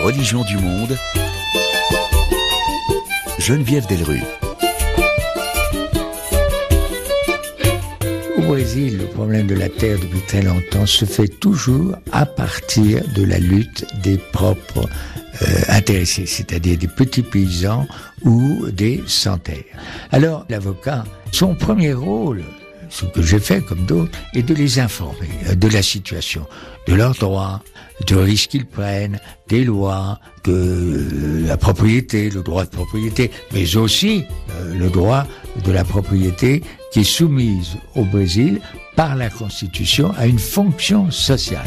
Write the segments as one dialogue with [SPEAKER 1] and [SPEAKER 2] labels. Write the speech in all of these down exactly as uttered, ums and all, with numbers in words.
[SPEAKER 1] religions du monde, Geneviève Delrue.
[SPEAKER 2] Au Brésil, le problème de la terre depuis très longtemps se fait toujours à partir de la lutte des propres euh, intéressés, c'est-à-dire des petits paysans ou des sans-terre. Alors, l'avocat, son premier rôle, ce que j'ai fait comme d'autres, est de les informer de la situation, de leurs droits, du risque qu'ils prennent, des lois, de la propriété, le droit de propriété, mais aussi euh, le droit de la propriété qui est soumise au Brésil par la Constitution à une fonction sociale.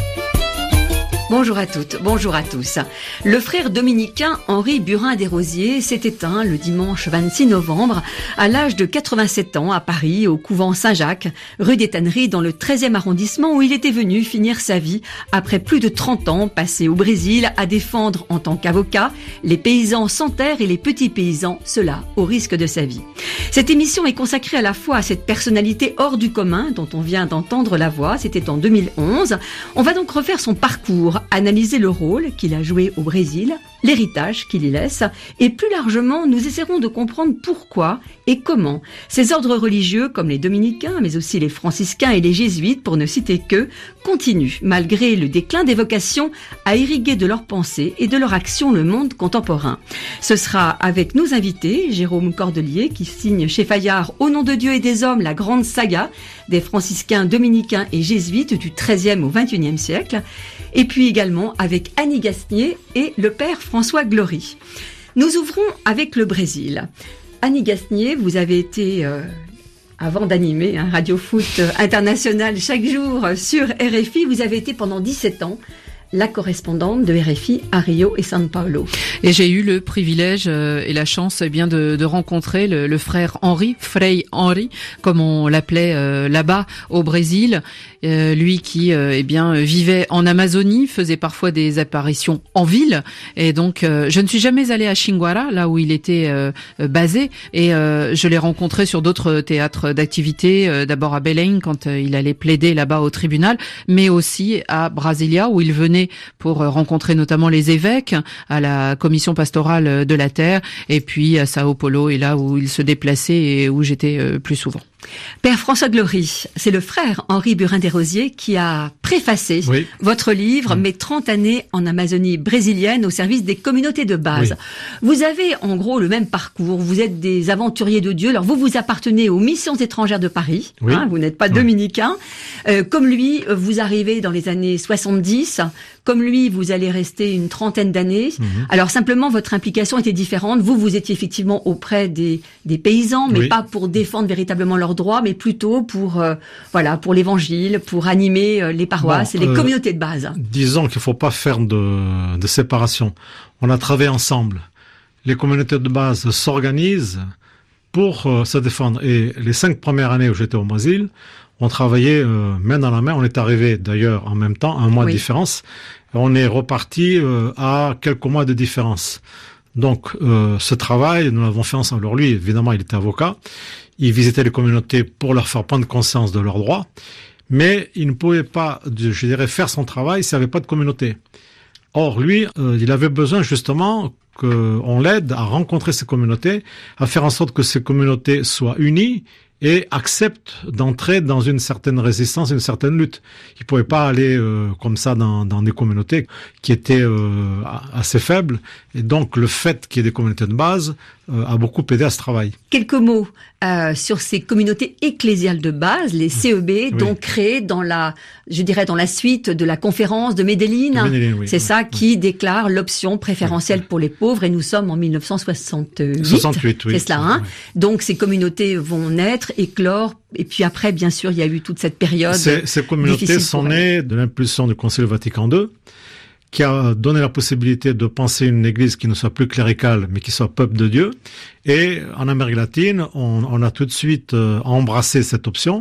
[SPEAKER 3] Bonjour à toutes, bonjour à tous. Le frère dominicain Henri Burin-Desrosiers s'est éteint le dimanche vingt-six novembre à l'âge de quatre-vingt-sept ans à Paris, au couvent Saint-Jacques, rue des Tanneries, dans le treizième arrondissement où il était venu finir sa vie après plus de trente ans passés au Brésil à défendre en tant qu'avocat les paysans sans terre et les petits paysans, cela au risque de sa vie. Cette émission est consacrée à la fois à cette personnalité hors du commun dont on vient d'entendre la voix, c'était en deux mille onze. On va donc refaire son parcours, analyser le rôle qu'il a joué au Brésil, l'héritage qu'il y laisse, et plus largement, nous essaierons de comprendre pourquoi et comment ces ordres religieux, comme les dominicains, mais aussi les franciscains et les jésuites, pour ne citer qu'eux, continuent, malgré le déclin des vocations, à irriguer de leurs pensées et de leur action le monde contemporain. Ce sera avec nos invités, Jérôme Cordelier, qui signe chez Fayard Au nom de Dieu et des hommes, la grande saga des franciscains, dominicains et jésuites du treizième au vingt-et-unième siècle, et puis également avec Annie Gasnier et le père François Glory. Nous ouvrons avec le Brésil. Annie Gasnier, vous avez été, euh, avant d'animer un Radio Foot international chaque jour sur R F I, vous avez été pendant dix-sept ans la correspondante de R F I à Rio et São Paulo.
[SPEAKER 4] Et j'ai eu le privilège euh, et la chance eh bien de, de rencontrer le, le frère Henri, Frei Henri, comme on l'appelait euh, là-bas au Brésil. Euh, lui qui euh, eh bien vivait en Amazonie, faisait parfois des apparitions en ville. Et donc, euh, je ne suis jamais allée à Xinguara, là où il était euh, basé. Et euh, je l'ai rencontré sur d'autres théâtres d'activité. Euh, d'abord à Belém, quand euh, il allait plaider là-bas au tribunal, mais aussi à Brasilia, où il venait pour rencontrer notamment les évêques, à la commission pastorale de la terre, et puis à Sao Paulo, et là où il se déplaçait et où j'étais euh, plus souvent.
[SPEAKER 3] Père François Glory, c'est le frère Henri Burin-Desrosiers qui a préfacé oui. votre livre mmh. « Mes trente années en Amazonie brésilienne au service des communautés de base oui. ». Vous avez en gros le même parcours, vous êtes des aventuriers de Dieu. Alors vous, vous appartenez aux missions étrangères de Paris, oui. hein, vous n'êtes pas oui. dominicain. Euh, comme lui, vous arrivez dans les années soixante-dix. Comme lui, vous allez rester une trentaine d'années. Mmh. Alors simplement, votre implication était différente. Vous, vous étiez effectivement auprès des, des paysans, mais oui. pas pour défendre véritablement leurs droits, mais plutôt pour euh, voilà pour l'évangile, pour animer euh, les paroisses bon, et les euh, communautés de base.
[SPEAKER 5] Disons qu'il ne faut pas faire de, de séparation. On a travaillé ensemble. Les communautés de base s'organisent pour euh, se défendre. Et les cinq premières années où j'étais au Brésil, on travaillait euh, main dans la main. On est arrivé d'ailleurs en même temps, un mois oui. de différence. Et on est reparti euh, à quelques mois de différence. Donc euh, ce travail, nous l'avons fait ensemble. Alors lui, évidemment, il était avocat. Il visitait les communautés pour leur faire prendre conscience de leurs droits. Mais il ne pouvait pas, je dirais, faire son travail s'il n'y avait pas de communauté. Or, lui, euh, il avait besoin justement qu'on l'aide à rencontrer ces communautés, à faire en sorte que ces communautés soient unies et acceptent d'entrer dans une certaine résistance, une certaine lutte. Il pouvait pas aller euh, comme ça dans, dans des communautés qui étaient euh, assez faibles. Et donc, le fait qu'il y ait des communautés de base euh, a beaucoup aidé à ce travail.
[SPEAKER 3] Quelques mots euh, sur ces communautés ecclésiales de base, les C E B, oui. donc créées dans la, je dirais, dans la suite de la conférence de Medellín. De Medellín oui. C'est oui. ça qui oui. déclare l'option préférentielle oui. pour les pauvres. Et nous sommes en mille neuf cent soixante-huit.
[SPEAKER 5] soixante-huit, oui.
[SPEAKER 3] C'est cela, hein. Oui. Donc, ces communautés vont naître, éclore, et puis après, bien sûr, il y a eu toute cette période.
[SPEAKER 5] Ces, ces communautés sont nées de l'impulsion du Concile Vatican deux, qui a donné la possibilité de penser une église qui ne soit plus cléricale, mais qui soit peuple de Dieu. Et en Amérique latine, on, on a tout de suite euh, embrassé cette option.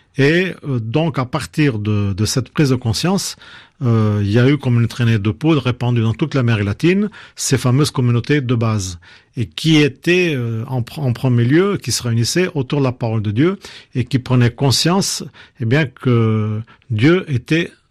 [SPEAKER 5] Et euh, donc, à partir de, de cette prise de conscience, euh, il y a eu comme une traînée de poudre répandue dans toute l'Amérique latine, ces fameuses communautés de base, et qui étaient euh, en, en premier lieu, qui se réunissaient autour de la parole de Dieu, et qui prenaient conscience, eh bien, que Dieu était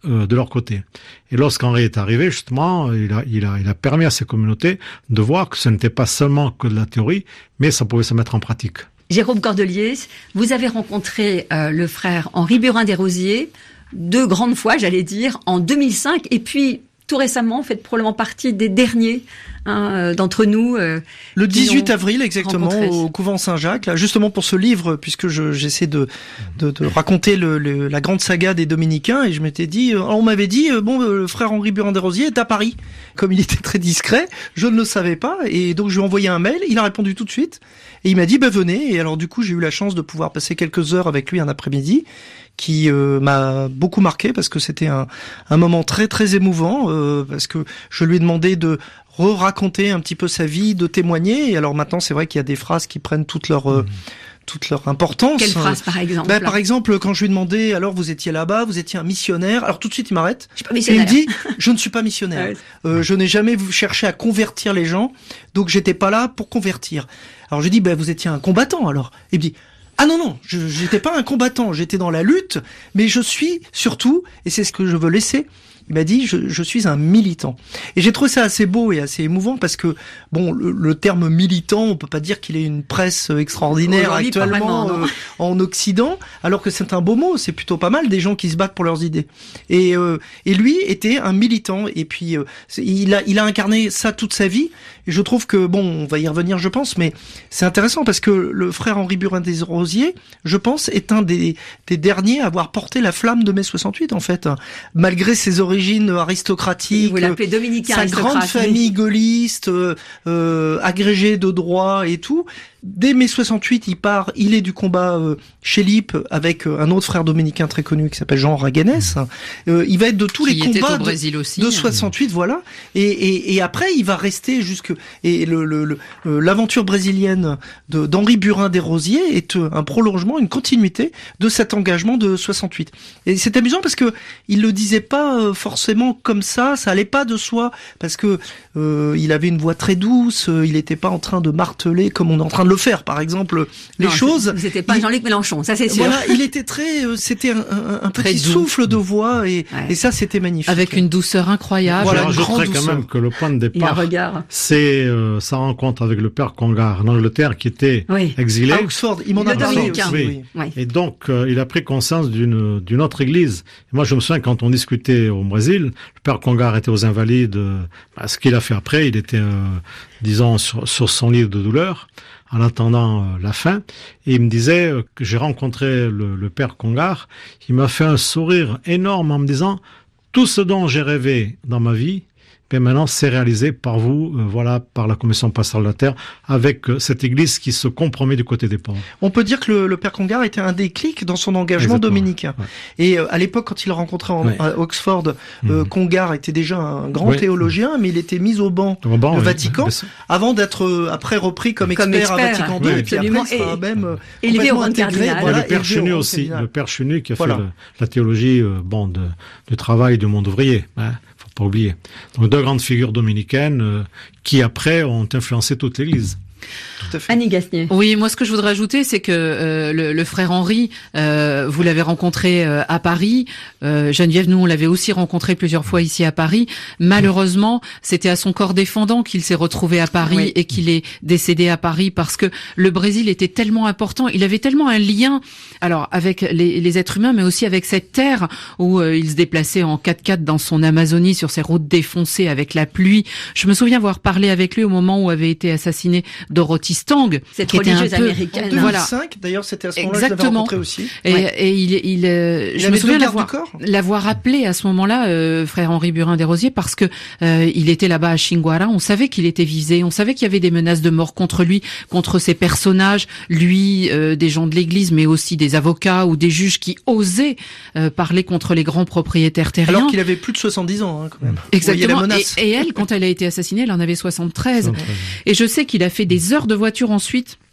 [SPEAKER 5] euh, de leur côté. Et lorsqu'Henri est arrivé, justement, il a, il a, il a permis à ces communautés de voir que ce n'était pas seulement que de la théorie, mais ça pouvait se mettre en pratique.
[SPEAKER 3] Jérôme Cordelier, vous avez rencontré euh, le frère Henri Burin-Desrosiers deux grandes fois, j'allais dire, en deux mille cinq, et puis tout récemment, vous faites probablement partie des derniers hein, d'entre nous. Euh,
[SPEAKER 6] le dix-huit avril, exactement,
[SPEAKER 3] rencontré.
[SPEAKER 6] au couvent Saint-Jacques, là, justement pour ce livre, puisque je, j'essaie de, de, de raconter le, le, la grande saga des Dominicains, et je m'étais dit, on m'avait dit, bon, le frère Henri Burin-Desrosiers est à Paris. Comme il était très discret, je ne le savais pas, et donc je lui ai envoyé un mail, il a répondu tout de suite, et il m'a dit, bah venez, et alors du coup j'ai eu la chance de pouvoir passer quelques heures avec lui un après-midi, qui euh, m'a beaucoup marqué parce que c'était un, un moment très très émouvant, euh, parce que je lui ai demandé de re-raconter un petit peu sa vie, de témoigner, et alors maintenant c'est vrai qu'il y a des phrases qui prennent toute leur... Euh, toute leur importance.
[SPEAKER 3] Quelle phrase, par exemple?
[SPEAKER 6] Ben, par exemple, quand je lui ai demandé, alors vous étiez là-bas, vous étiez un missionnaire, alors tout de suite il m'arrête.
[SPEAKER 3] Je suis pas
[SPEAKER 6] et il
[SPEAKER 3] missionnaire.
[SPEAKER 6] me dit, je ne suis pas missionnaire.
[SPEAKER 3] Ouais.
[SPEAKER 6] Euh, je n'ai jamais cherché à convertir les gens, donc j'étais pas là pour convertir. Alors je lui dis, ben vous étiez un combattant alors. Il me dit, ah non, non, je j'étais pas un combattant, j'étais dans la lutte, mais je suis surtout, et c'est ce que je veux laisser, il m'a dit, je, je suis un militant. Et j'ai trouvé ça assez beau et assez émouvant parce que, bon, le, le terme militant, on peut pas dire qu'il ait une presse extraordinaire
[SPEAKER 3] Aujourd'hui, pas
[SPEAKER 6] actuellement
[SPEAKER 3] vraiment, non.
[SPEAKER 6] euh, en Occident, alors que c'est un beau mot, c'est plutôt pas mal des gens qui se battent pour leurs idées. Et, euh, et lui était un militant, et puis euh, il a, il a incarné ça toute sa vie, et je trouve que, bon, on va y revenir je pense, mais c'est intéressant parce que le frère Henri Burin-Desrosiers, je pense, est un des, des derniers à avoir porté la flamme de mai soixante-huit, en fait, malgré ses origines aristocratiques,
[SPEAKER 3] Vous l'appelez dominicain
[SPEAKER 6] sa
[SPEAKER 3] aristocrate,
[SPEAKER 6] grande
[SPEAKER 3] oui.
[SPEAKER 6] famille gaulliste, euh, euh, agrégée de droit et tout. Dès mai soixante-huit, il part, il est du combat euh, chez Lippe avec euh, un autre frère dominicain très connu qui s'appelle Jean Raganès. Euh, il va être de tous
[SPEAKER 4] Qui
[SPEAKER 6] les
[SPEAKER 4] était
[SPEAKER 6] combats
[SPEAKER 4] au Brésil
[SPEAKER 6] de,
[SPEAKER 4] aussi.
[SPEAKER 6] de soixante-huit, voilà. Et, et, et après, il va rester jusque et le, le, le euh, l'aventure brésilienne de d'Henri Burin-Desrosiers est euh, un prolongement, une continuité de cet engagement de soixante-huit. Et c'est amusant parce que il le disait pas euh, forcément comme ça, ça allait pas de soi parce que euh, il avait une voix très douce, euh, il n'était pas en train de marteler comme on est en train de le faire, par exemple, les
[SPEAKER 3] Non,
[SPEAKER 6] choses.
[SPEAKER 3] Vous n'étiez pas
[SPEAKER 6] il,
[SPEAKER 3] Jean-Luc Mélenchon, ça c'est sûr.
[SPEAKER 6] Voilà, il était très, euh, c'était un, un, un
[SPEAKER 4] Très
[SPEAKER 6] petit
[SPEAKER 4] doux.
[SPEAKER 6] souffle de voix et,
[SPEAKER 3] Ouais.
[SPEAKER 6] et ça c'était magnifique.
[SPEAKER 4] Avec une douceur incroyable.
[SPEAKER 6] Voilà,
[SPEAKER 5] Je
[SPEAKER 6] une
[SPEAKER 5] rajouterais
[SPEAKER 6] grande
[SPEAKER 5] quand
[SPEAKER 6] douceur.
[SPEAKER 5] même que le point de
[SPEAKER 3] Il y a un
[SPEAKER 5] départ,
[SPEAKER 3] regard.
[SPEAKER 5] c'est euh, sa rencontre avec le père Congar en Angleterre qui était
[SPEAKER 3] Oui.
[SPEAKER 5] exilé.
[SPEAKER 6] à Oxford, il m'en
[SPEAKER 3] Le
[SPEAKER 6] a parlé
[SPEAKER 3] dominicain.
[SPEAKER 6] aussi.
[SPEAKER 5] Oui.
[SPEAKER 6] Oui.
[SPEAKER 3] Oui.
[SPEAKER 5] Et donc, euh, il a pris conscience d'une d'une autre église. Et moi, je me souviens, quand on discutait au Brésil, le père Congar était aux Invalides. euh, bah, ce qu'il a fait après, il était, euh, disons, sur, sur son lit de douleur, en attendant euh, la fin. Et il me disait euh, que j'ai rencontré le, le père Congar. Il m'a fait un sourire énorme en me disant, tout ce dont j'ai rêvé dans ma vie, mais maintenant, c'est réalisé par vous, euh, voilà, par la Commission pastorale de la Terre, avec euh, cette église qui se compromet du côté des pauvres.
[SPEAKER 6] On peut dire que le, le père Congar était un déclic dans son engagement
[SPEAKER 5] Exactement.
[SPEAKER 6] dominicain.
[SPEAKER 5] Ouais.
[SPEAKER 6] Et euh, à l'époque, quand il le rencontrait en,
[SPEAKER 5] Ouais.
[SPEAKER 6] à Oxford, euh,
[SPEAKER 5] Mhm.
[SPEAKER 6] Congar était déjà un grand
[SPEAKER 5] Ouais.
[SPEAKER 6] théologien, mais il était mis au banc
[SPEAKER 5] Au banc,
[SPEAKER 6] le
[SPEAKER 5] oui.
[SPEAKER 6] Vatican,
[SPEAKER 5] Mais c'est-
[SPEAKER 6] avant d'être euh, après repris comme expert,
[SPEAKER 3] Comme expert,
[SPEAKER 6] à Vatican deux,
[SPEAKER 5] oui,
[SPEAKER 6] et puis
[SPEAKER 3] absolument.
[SPEAKER 6] après il sera
[SPEAKER 3] Et-
[SPEAKER 6] même euh,
[SPEAKER 3] élevé au
[SPEAKER 6] complètement
[SPEAKER 3] rang de
[SPEAKER 6] intégré,
[SPEAKER 3] cardinal.
[SPEAKER 6] voilà,
[SPEAKER 5] Et le père
[SPEAKER 6] élevé au
[SPEAKER 5] Chenu
[SPEAKER 6] rang de
[SPEAKER 5] aussi,
[SPEAKER 6] cardinal.
[SPEAKER 5] le père Chenu qui a
[SPEAKER 6] Voilà.
[SPEAKER 5] fait le- la théologie, euh, bon, de, du travail du monde ouvrier, hein, faut pas oublier. Donc deux grandes figures dominicaines euh, qui après ont influencé toute l'Église.
[SPEAKER 6] Tout à fait.
[SPEAKER 3] Annie Gasnier.
[SPEAKER 4] Oui, moi ce que je voudrais ajouter, c'est que euh, le, le frère Henri, euh, vous l'avez rencontré euh, à Paris. Euh, Geneviève, nous on l'avait aussi rencontré plusieurs fois ici à Paris. Malheureusement, c'était à son corps défendant qu'il s'est retrouvé à Paris
[SPEAKER 3] Oui.
[SPEAKER 4] et qu'il est décédé à Paris parce que le Brésil était tellement important. Il avait tellement un lien, alors avec les, les êtres humains, mais aussi avec cette terre où euh, il se déplaçait en quatre-quatre dans son Amazonie sur ses routes défoncées avec la pluie. Je me souviens avoir parlé avec lui au moment où avait été assassiné Dorothy Stang,
[SPEAKER 3] Cette
[SPEAKER 4] qui était un
[SPEAKER 3] religieuse
[SPEAKER 4] peu-
[SPEAKER 6] En
[SPEAKER 3] américaine.
[SPEAKER 6] deux mille cinq,
[SPEAKER 4] Voilà.
[SPEAKER 6] d'ailleurs, c'était à ce moment-là que je l'avais
[SPEAKER 4] Exactement.
[SPEAKER 6] rencontré aussi.
[SPEAKER 4] Et,
[SPEAKER 3] Ouais.
[SPEAKER 4] et il, il, euh,
[SPEAKER 6] Il
[SPEAKER 4] je
[SPEAKER 6] avait
[SPEAKER 4] me souviens
[SPEAKER 6] deux gardes
[SPEAKER 4] l'avoir,
[SPEAKER 6] du corps.
[SPEAKER 4] l'avoir appelé à ce moment-là, euh, frère Henri Burin-Desrosiers, parce que euh, il était là-bas à Xinguara. On savait qu'il était visé, on savait qu'il y avait des menaces de mort contre lui, contre ses personnages, lui, euh, des gens de l'Église, mais aussi des avocats ou des juges qui osaient euh, parler contre les grands propriétaires terriens.
[SPEAKER 6] Alors qu'il avait plus de soixante-dix ans, hein, quand même.
[SPEAKER 4] Exactement.
[SPEAKER 6] Vous voyez la menace.
[SPEAKER 4] Et, et elle, quand elle a été assassinée, elle en avait soixante-treize. Et je sais qu'il a fait des heures de voiture ensuite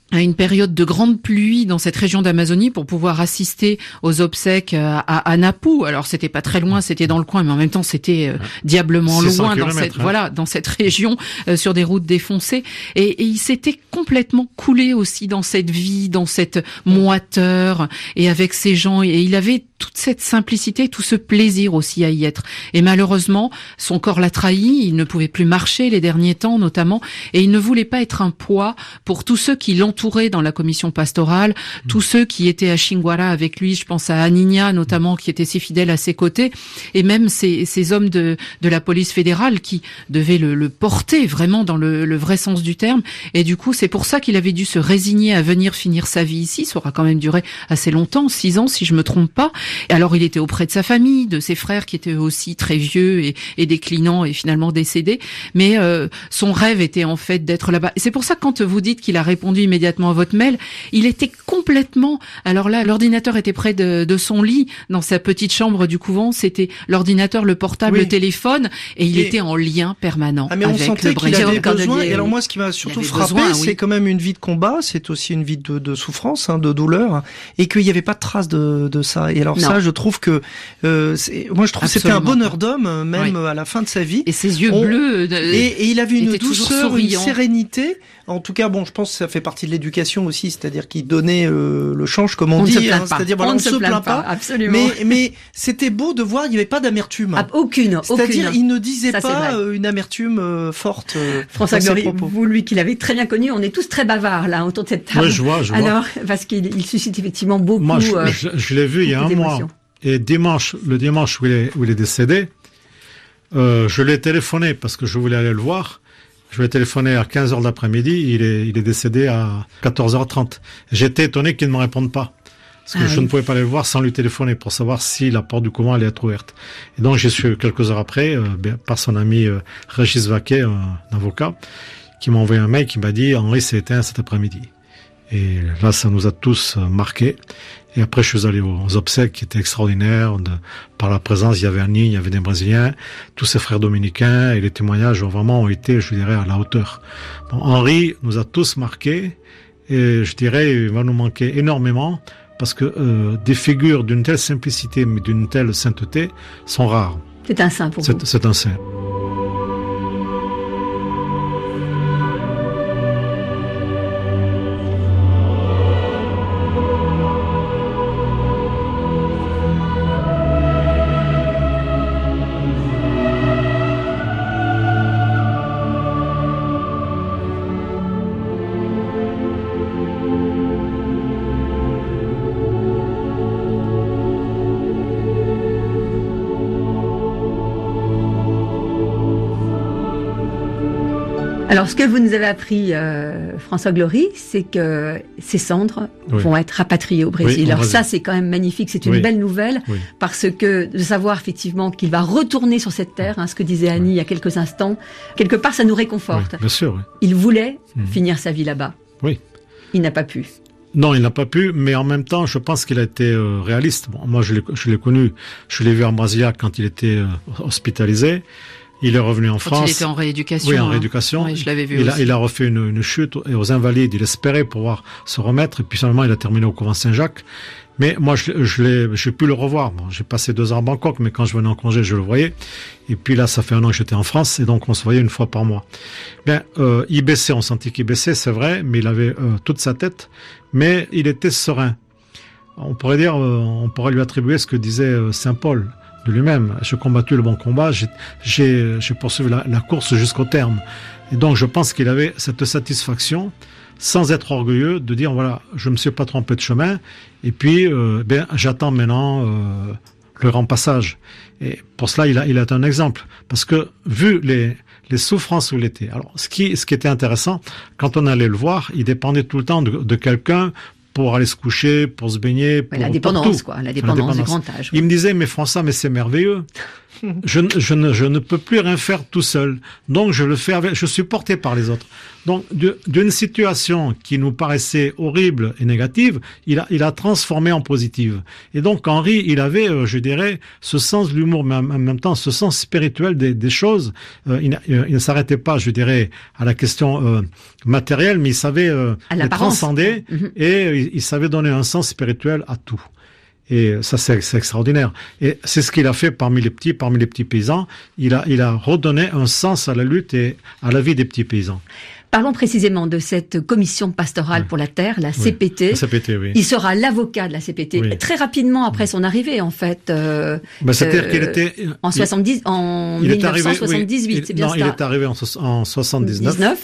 [SPEAKER 4] à une période de grande pluie dans cette région d'Amazonie pour pouvoir assister aux obsèques à, à, à Napu. Alors c'était pas très loin, c'était dans le coin, mais en même temps c'était euh, diablement loin dans cette hein. voilà dans cette région euh, sur des routes défoncées. Et, et il s'était complètement coulé aussi dans cette vie, dans cette moiteur et avec ces gens. Et il avait toute cette simplicité, tout ce plaisir aussi à y être. Et malheureusement, son corps l'a trahi. Il ne pouvait plus marcher les derniers temps, notamment, et il ne voulait pas être un poids pour tous ceux qui l'entouraient dans la commission pastorale, mmh. tous ceux qui étaient à Xinguara avec lui. Je pense à Aninha, notamment, qui était si fidèle à ses côtés, et même ces, ces hommes de, de la police fédérale qui devaient le, le porter vraiment dans le, le vrai sens du terme. Et du coup, c'est pour ça qu'il avait dû se résigner à venir finir sa vie ici. Ça aura quand même duré assez longtemps, six ans, si je me trompe pas. Et alors il était auprès de sa famille, de ses frères qui étaient aussi très vieux et, et déclinants et finalement décédés. Mais euh, son rêve était en fait d'être là-bas. Et c'est pour ça que quand vous dites qu'il a répondu immédiatement à votre mail, il était complètement... Alors là, l'ordinateur était près de, de son lit, dans sa petite chambre du couvent. C'était l'ordinateur, le portable, oui. le téléphone, et il et... était en lien permanent
[SPEAKER 6] ah, mais
[SPEAKER 4] avec
[SPEAKER 6] on sentait
[SPEAKER 4] le
[SPEAKER 6] qu'il avait besoin. Et alors moi, ce qui m'a surtout frappé, besoin, oui. c'est quand même une vie de combat. C'est aussi une vie de, de souffrance, hein, de douleur, hein, et qu'il n'y avait pas de trace de, de ça. Et alors non. ça, je trouve que euh, c'est, moi je trouve que c'était un bonheur d'homme même oui. à la fin de sa vie.
[SPEAKER 4] Et ses yeux On, bleus. De,
[SPEAKER 6] et, et il avait une douceur, une sérénité. En tout cas, bon, je pense que ça fait partie de l'éducation aussi, c'est-à-dire qu'il donnait euh, le change, comme on, on dit. Hein, c'est-à-dire voilà, on, on ne se plaint, plaint pas.
[SPEAKER 3] Absolument.
[SPEAKER 6] Mais, mais c'était beau de voir, il n'y avait pas d'amertume.
[SPEAKER 3] Ah, aucune.
[SPEAKER 6] C'est-à-dire,
[SPEAKER 3] aucune.
[SPEAKER 6] il ne disait
[SPEAKER 3] ça,
[SPEAKER 6] pas euh, une amertume euh, forte. Euh,
[SPEAKER 3] François Glory, vous lui qui l'avez très bien connu, on est tous très bavards là autour de cette table.
[SPEAKER 5] Oui, je vois, je vois.
[SPEAKER 3] Alors, parce qu'il il suscite effectivement beaucoup.
[SPEAKER 5] Moi, je,
[SPEAKER 3] euh,
[SPEAKER 5] je, je l'ai vu il y a un mois. Et dimanche, le dimanche où il est, où il est décédé, euh, je l'ai téléphoné parce que je voulais aller le voir. Je lui ai téléphoné à quinze heures de l'après-midi, il est, il est décédé à quatorze heures trente. J'étais étonné qu'il ne me réponde pas. Parce que ah, je oui. ne pouvais pas aller le voir sans lui téléphoner pour savoir si la porte du couvent allait être ouverte. Et donc, j'ai su quelques heures après, euh, par son ami euh, Régis Vaquet, un avocat, qui m'a envoyé un mail qui m'a dit « Henri s'est éteint cet après-midi ». Et là, ça nous a tous euh, marqués. Et après, je suis allé aux obsèques qui étaient extraordinaires. De, par la présence, il y avait Annie, il y avait des Brésiliens, tous ces frères dominicains, et les témoignages ont vraiment été, je dirais, à la hauteur. Bon, Henri nous a tous marqués, et je dirais, il va nous manquer énormément, parce que euh, des figures d'une telle simplicité, mais d'une telle sainteté, sont rares.
[SPEAKER 3] C'est un saint pour vous.
[SPEAKER 5] C'est un saint.
[SPEAKER 3] Alors, ce que vous nous avez appris, euh, François Glory, c'est que ces cendres oui. vont être rapatriées au Brésil. Oui, Alors ça, c'est quand même magnifique, c'est une oui. belle nouvelle, oui. parce que de savoir effectivement qu'il va retourner sur cette terre, hein, ce que disait Annie oui. il y a quelques instants, quelque part, ça nous réconforte.
[SPEAKER 5] Oui, bien sûr. Oui.
[SPEAKER 3] Il voulait mmh. finir sa vie là-bas.
[SPEAKER 5] Oui.
[SPEAKER 3] Il n'a pas pu.
[SPEAKER 5] Non, il n'a pas pu, mais en même temps, je pense qu'il a été euh, réaliste. Bon, moi, je l'ai, je l'ai connu, je l'ai vu en Brasilia quand il était euh, hospitalisé. Il est revenu en
[SPEAKER 4] Quand
[SPEAKER 5] France.
[SPEAKER 4] Il était en rééducation.
[SPEAKER 5] Oui, en
[SPEAKER 4] hein.
[SPEAKER 5] rééducation.
[SPEAKER 4] Oui, je l'avais vu
[SPEAKER 5] il
[SPEAKER 4] aussi.
[SPEAKER 5] A, il a refait une, une chute et aux Invalides. Il espérait pouvoir se remettre. Et puis finalement, il a terminé au couvent Saint-Jacques. Mais moi, je, je l'ai, j'ai pu le revoir. Bon, j'ai passé deux ans à Bangkok, mais quand je venais en congé, je le voyais. Et puis là, ça fait un an que j'étais en France, et donc on se voyait une fois par mois. Bien, euh, il baissait, on sentait qu'il baissait, c'est vrai, mais il avait euh, toute sa tête. Mais il était serein. On pourrait dire, euh, on pourrait lui attribuer ce que disait euh, Saint Paul de lui-même. J'ai combattu le bon combat, j'ai, j'ai, j'ai poursuivi la, la course jusqu'au terme. Et donc, je pense qu'il avait cette satisfaction, sans être orgueilleux, de dire, voilà, je me suis pas trompé de chemin, et puis, euh, ben, j'attends maintenant euh, le grand passage. Et pour cela, il a, il a un exemple. Parce que, vu les, les souffrances où il était, alors, ce qui, ce qui était intéressant, quand on allait le voir, il dépendait tout le temps de, de quelqu'un pour aller se coucher, pour se baigner, pour,
[SPEAKER 3] ouais, la dépendance, pour tout. quoi, la dépendance, la dépendance du grand âge.
[SPEAKER 5] Ouais. Il me disait, mais François, mais c'est merveilleux. je, je, ne, je ne peux plus rien faire tout seul. Donc, je le fais avec, je suis porté par les autres. Donc, d'une situation qui nous paraissait horrible et négative, il a, il a transformé en positive. Et donc, Henri, il avait, euh, je dirais, ce sens de l'humour, mais en, en même temps, ce sens spirituel des, des choses. Euh, il, il ne s'arrêtait pas, je dirais, à la question euh, matérielle, mais il savait euh, les transcender mmh. et il, il savait donner un sens spirituel à tout. Et ça, c'est, c'est extraordinaire. Et c'est ce qu'il a fait parmi les petits, parmi les petits paysans. Il a, il a redonné un sens à la lutte et à la vie des petits paysans.
[SPEAKER 3] Parlons précisément de cette commission pastorale oui. pour la terre, la C P T.
[SPEAKER 5] Oui, la C P T, oui.
[SPEAKER 3] Il sera l'avocat de la C P T oui. très rapidement après son arrivée, en fait. Euh,
[SPEAKER 5] ben, c'est-à-dire euh, qu'il était
[SPEAKER 3] en soixante-dix, en mille neuf cent soixante-dix-huit,
[SPEAKER 5] oui,
[SPEAKER 3] c'est bien
[SPEAKER 5] non,
[SPEAKER 3] ça.
[SPEAKER 5] Non, il est arrivé en, en soixante-dix-neuf. dix-neuf.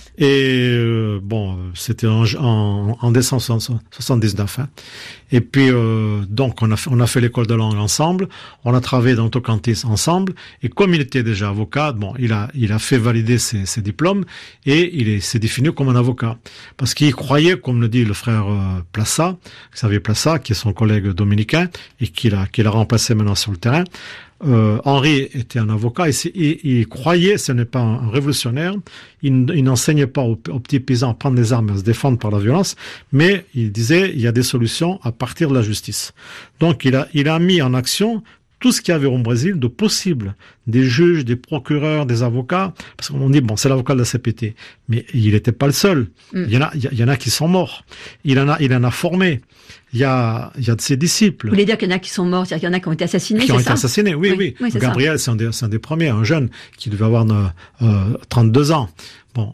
[SPEAKER 5] Et euh, bon, c'était en, en, en décembre soixante-dix-neuf. Hein. Et puis euh, donc on a fait, on a fait l'école de langue ensemble, on a travaillé dans l'autocantisme ensemble. Et comme il était déjà avocat, bon, il a il a fait valider ses, ses diplômes et il est, s'est défini comme un avocat parce qu'il croyait, comme le dit le frère euh, Plassa, Xavier Plassa, qui est son collègue dominicain et qu'il a qu'il a remplacé maintenant sur le terrain. Euh, Henri était un avocat et il, il croyait, ce n'est pas un révolutionnaire, il, il n'enseignait pas aux, aux petits paysans à prendre des armes et à se défendre par la violence, mais il disait il y a des solutions à partir de la justice. Donc il a, il a mis en action tout ce qu'il y avait au Brésil de possible, des juges, des procureurs, des avocats, parce qu'on dit bon c'est l'avocat de la C P T, mais il n'était pas le seul. Mm. Il y en a, il y en a qui sont morts. Il en a, il en a formé. Il y a, il y a de ses disciples.
[SPEAKER 3] Vous voulez dire qu'il y en a qui sont morts, c'est-à-dire qu'il y en a qui ont été assassinés,
[SPEAKER 5] qui
[SPEAKER 3] c'est
[SPEAKER 5] ont
[SPEAKER 3] ça
[SPEAKER 5] été assassinés, oui, oui. oui.
[SPEAKER 3] oui c'est
[SPEAKER 5] Gabriel, c'est un, des, c'est un des premiers, un jeune qui devait avoir euh, trente-deux ans. Bon,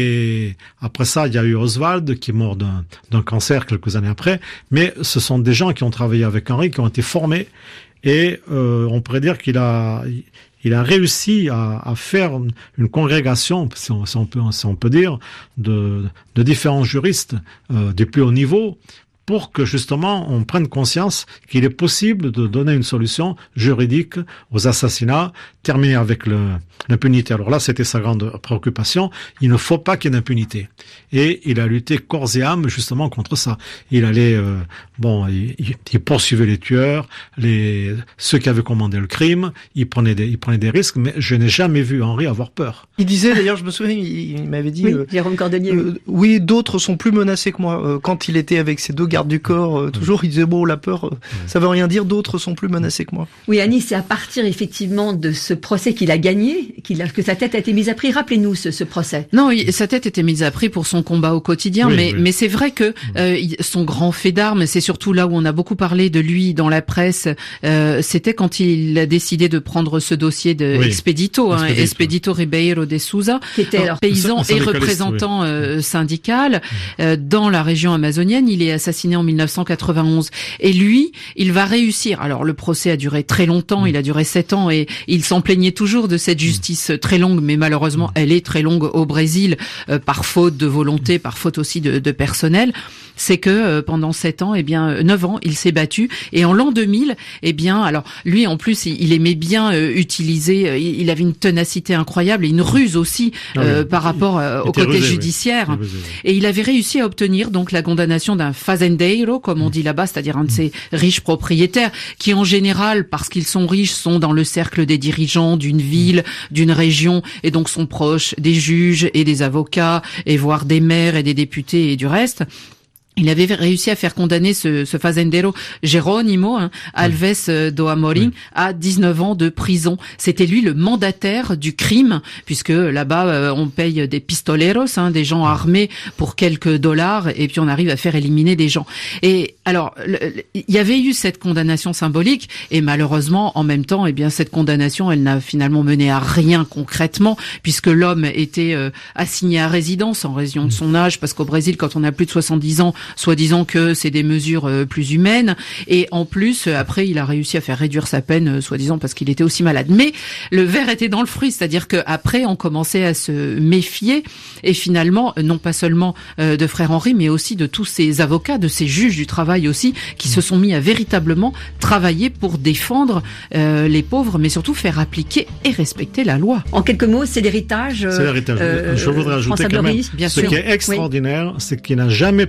[SPEAKER 5] et après ça, il y a eu Oswald qui est mort d'un, d'un cancer quelques années après. Mais ce sont des gens qui ont travaillé avec Henri, qui ont été formés, et euh, on pourrait dire qu'il a. Il a réussi à, à faire une congrégation, si on, si on peut, si on peut dire, de, de différents juristes euh, des plus hauts niveaux, pour que justement on prenne conscience qu'il est possible de donner une solution juridique aux assassinats, terminer avec le, l'impunité. Alors là, c'était sa grande préoccupation. Il ne faut pas qu'il y ait d'impunité. Et il a lutté corps et âme justement contre ça. Il allait, euh, bon, il, il poursuivait les tueurs, les ceux qui avaient commandé le crime. Il prenait des, il prenait des risques, mais je n'ai jamais vu Henri avoir peur.
[SPEAKER 6] Il disait, d'ailleurs, je me souviens, il, il m'avait dit,
[SPEAKER 3] oui,
[SPEAKER 6] euh,
[SPEAKER 3] Jérôme Cordonnier.
[SPEAKER 6] Euh, oui, d'autres sont plus menacés que moi. Euh, quand il était avec ses deux gardes du corps, euh, toujours, il disait bon, la peur, euh, ça veut rien dire. D'autres sont plus menacés que moi.
[SPEAKER 3] Oui, Annie, c'est à partir effectivement de ce procès qu'il a gagné, qu'il a, que sa tête a été mise à prix. Rappelez-nous ce, ce procès.
[SPEAKER 4] Non, il, sa tête était mise à prix pour son combat au quotidien, oui, mais, oui. mais c'est vrai que euh, son grand fait d'armes, c'est surtout là où on a beaucoup parlé de lui dans la presse, euh, c'était quand il a décidé de prendre ce dossier de oui. Expedito, hein, Expedito, Expedito Ribeiro de Souza,
[SPEAKER 3] qui était alors
[SPEAKER 4] paysan et représentant oui. euh, syndical euh, dans la région amazonienne. Il est assassiné en mille neuf cent quatre-vingt-onze. Et lui, il va réussir. Alors le procès a duré très longtemps, mmh. il a duré sept ans et il s'en plaignait toujours de cette justice mmh. très longue, mais malheureusement elle est très longue au Brésil, euh, par faute de volonté, par faute aussi de, de personnel. C'est que euh, pendant sept ans, eh bien neuf ans, il s'est battu. Et en l'an deux mille, eh bien, alors lui en plus, il, il aimait bien euh, utiliser, euh, il avait une ténacité incroyable et une ruse aussi euh, oui. par rapport euh, au côté rusé, judiciaire. Oui. Rusé, oui. Et il avait réussi à obtenir donc la condamnation d'un fazendeiro, comme on dit là-bas, c'est-à-dire un de ces riches propriétaires qui en général, parce qu'ils sont riches, sont dans le cercle des dirigeants d'une ville, d'une région, et donc sont proches des juges et des avocats, et voire des maires et des députés et du reste. Il avait réussi à faire condamner ce, ce fazendero Jerónimo hein, Alves oui. do Amorim oui. à dix-neuf ans de prison. C'était lui le mandataire du crime, puisque là-bas euh, on paye des pistoleros, hein, des gens armés pour quelques dollars, et puis on arrive à faire éliminer des gens. Et alors, il y avait eu cette condamnation symbolique, et malheureusement, en même temps, eh bien cette condamnation, elle n'a finalement mené à rien concrètement, puisque l'homme était euh, assigné à résidence en raison de son âge, parce qu'au Brésil, quand on a plus de soixante-dix ans, soi-disant que c'est des mesures euh, plus humaines, et en plus euh, après il a réussi à faire réduire sa peine, euh, soi-disant parce qu'il était aussi malade. Mais le verre était dans le fruit, c'est-à-dire que après on commençait à se méfier, et finalement non pas seulement euh, de frère Henri, mais aussi de tous ces avocats, de ces juges du travail aussi, qui se sont mis à véritablement travailler pour défendre euh, les pauvres, mais surtout faire appliquer et respecter la loi.
[SPEAKER 3] En quelques mots, c'est l'héritage.
[SPEAKER 5] C'est l'héritage. Euh, Je voudrais ajouter quand même,
[SPEAKER 3] bien
[SPEAKER 5] ce
[SPEAKER 3] sûr.
[SPEAKER 5] qui est extraordinaire, oui. c'est qu'il n'a jamais perdu un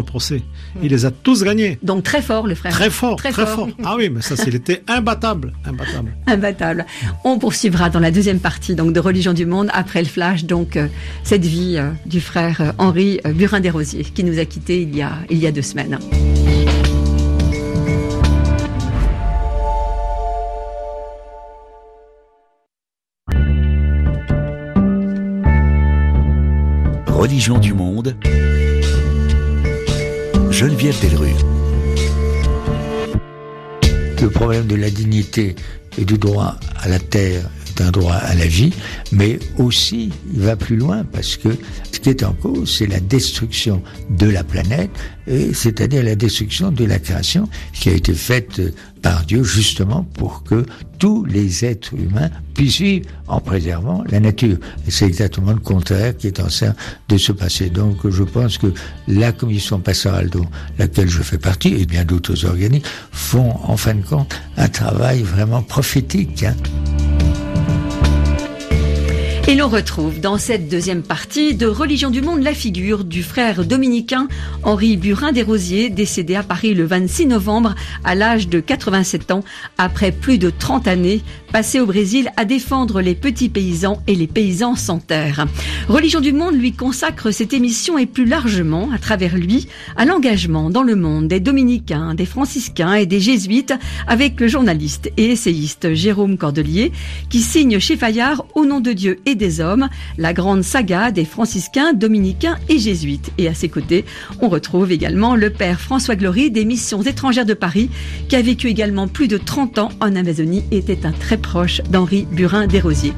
[SPEAKER 5] procès. Il les a tous gagnés.
[SPEAKER 3] Donc très fort, le frère.
[SPEAKER 5] Très fort, très,
[SPEAKER 3] très
[SPEAKER 5] fort.
[SPEAKER 3] fort.
[SPEAKER 5] Ah oui, mais ça, il était imbattable, imbattable.
[SPEAKER 3] Imbattable. On poursuivra dans la deuxième partie donc de Religion du Monde, après le flash, donc euh, cette vie euh, du frère euh, Henri euh, Burin-Desrosiers, qui nous a quittés il y a, il y a deux semaines.
[SPEAKER 1] Religion du Monde, Geneviève Delrue.
[SPEAKER 2] Le problème de la dignité et du droit à la terre est un droit à la vie, mais aussi il va plus loin parce que ce qui est en cause, c'est la destruction de la planète, et c'est-à-dire la destruction de la création qui a été faite par Dieu justement pour que tous les êtres humains puissent vivre en préservant la nature. Et c'est exactement le contraire qui est en train de se passer. Donc je pense que la commission pastorale dont laquelle je fais partie et bien d'autres organismes font en fin de compte un travail vraiment prophétique, hein.
[SPEAKER 3] Et l'on retrouve dans cette deuxième partie de Religion du Monde la figure du frère dominicain Henri Burin-Desrosiers, décédé à Paris le vingt-six novembre à l'âge de quatre-vingt-sept ans, après plus de trente années passées au Brésil à défendre les petits paysans et les paysans sans terre. Religion du Monde lui consacre cette émission et plus largement, à travers lui, à l'engagement dans le monde des dominicains, des franciscains et des jésuites avec le journaliste et essayiste Jérôme Cordelier, qui signe chez Fayard Au nom de Dieu et des hommes, la grande saga des franciscains, dominicains et jésuites. Et à ses côtés, on retrouve également le père François Glory des Missions étrangères de Paris, qui a vécu également plus de trente ans en Amazonie et était un très proche d'Henri Burin-Desrosiers.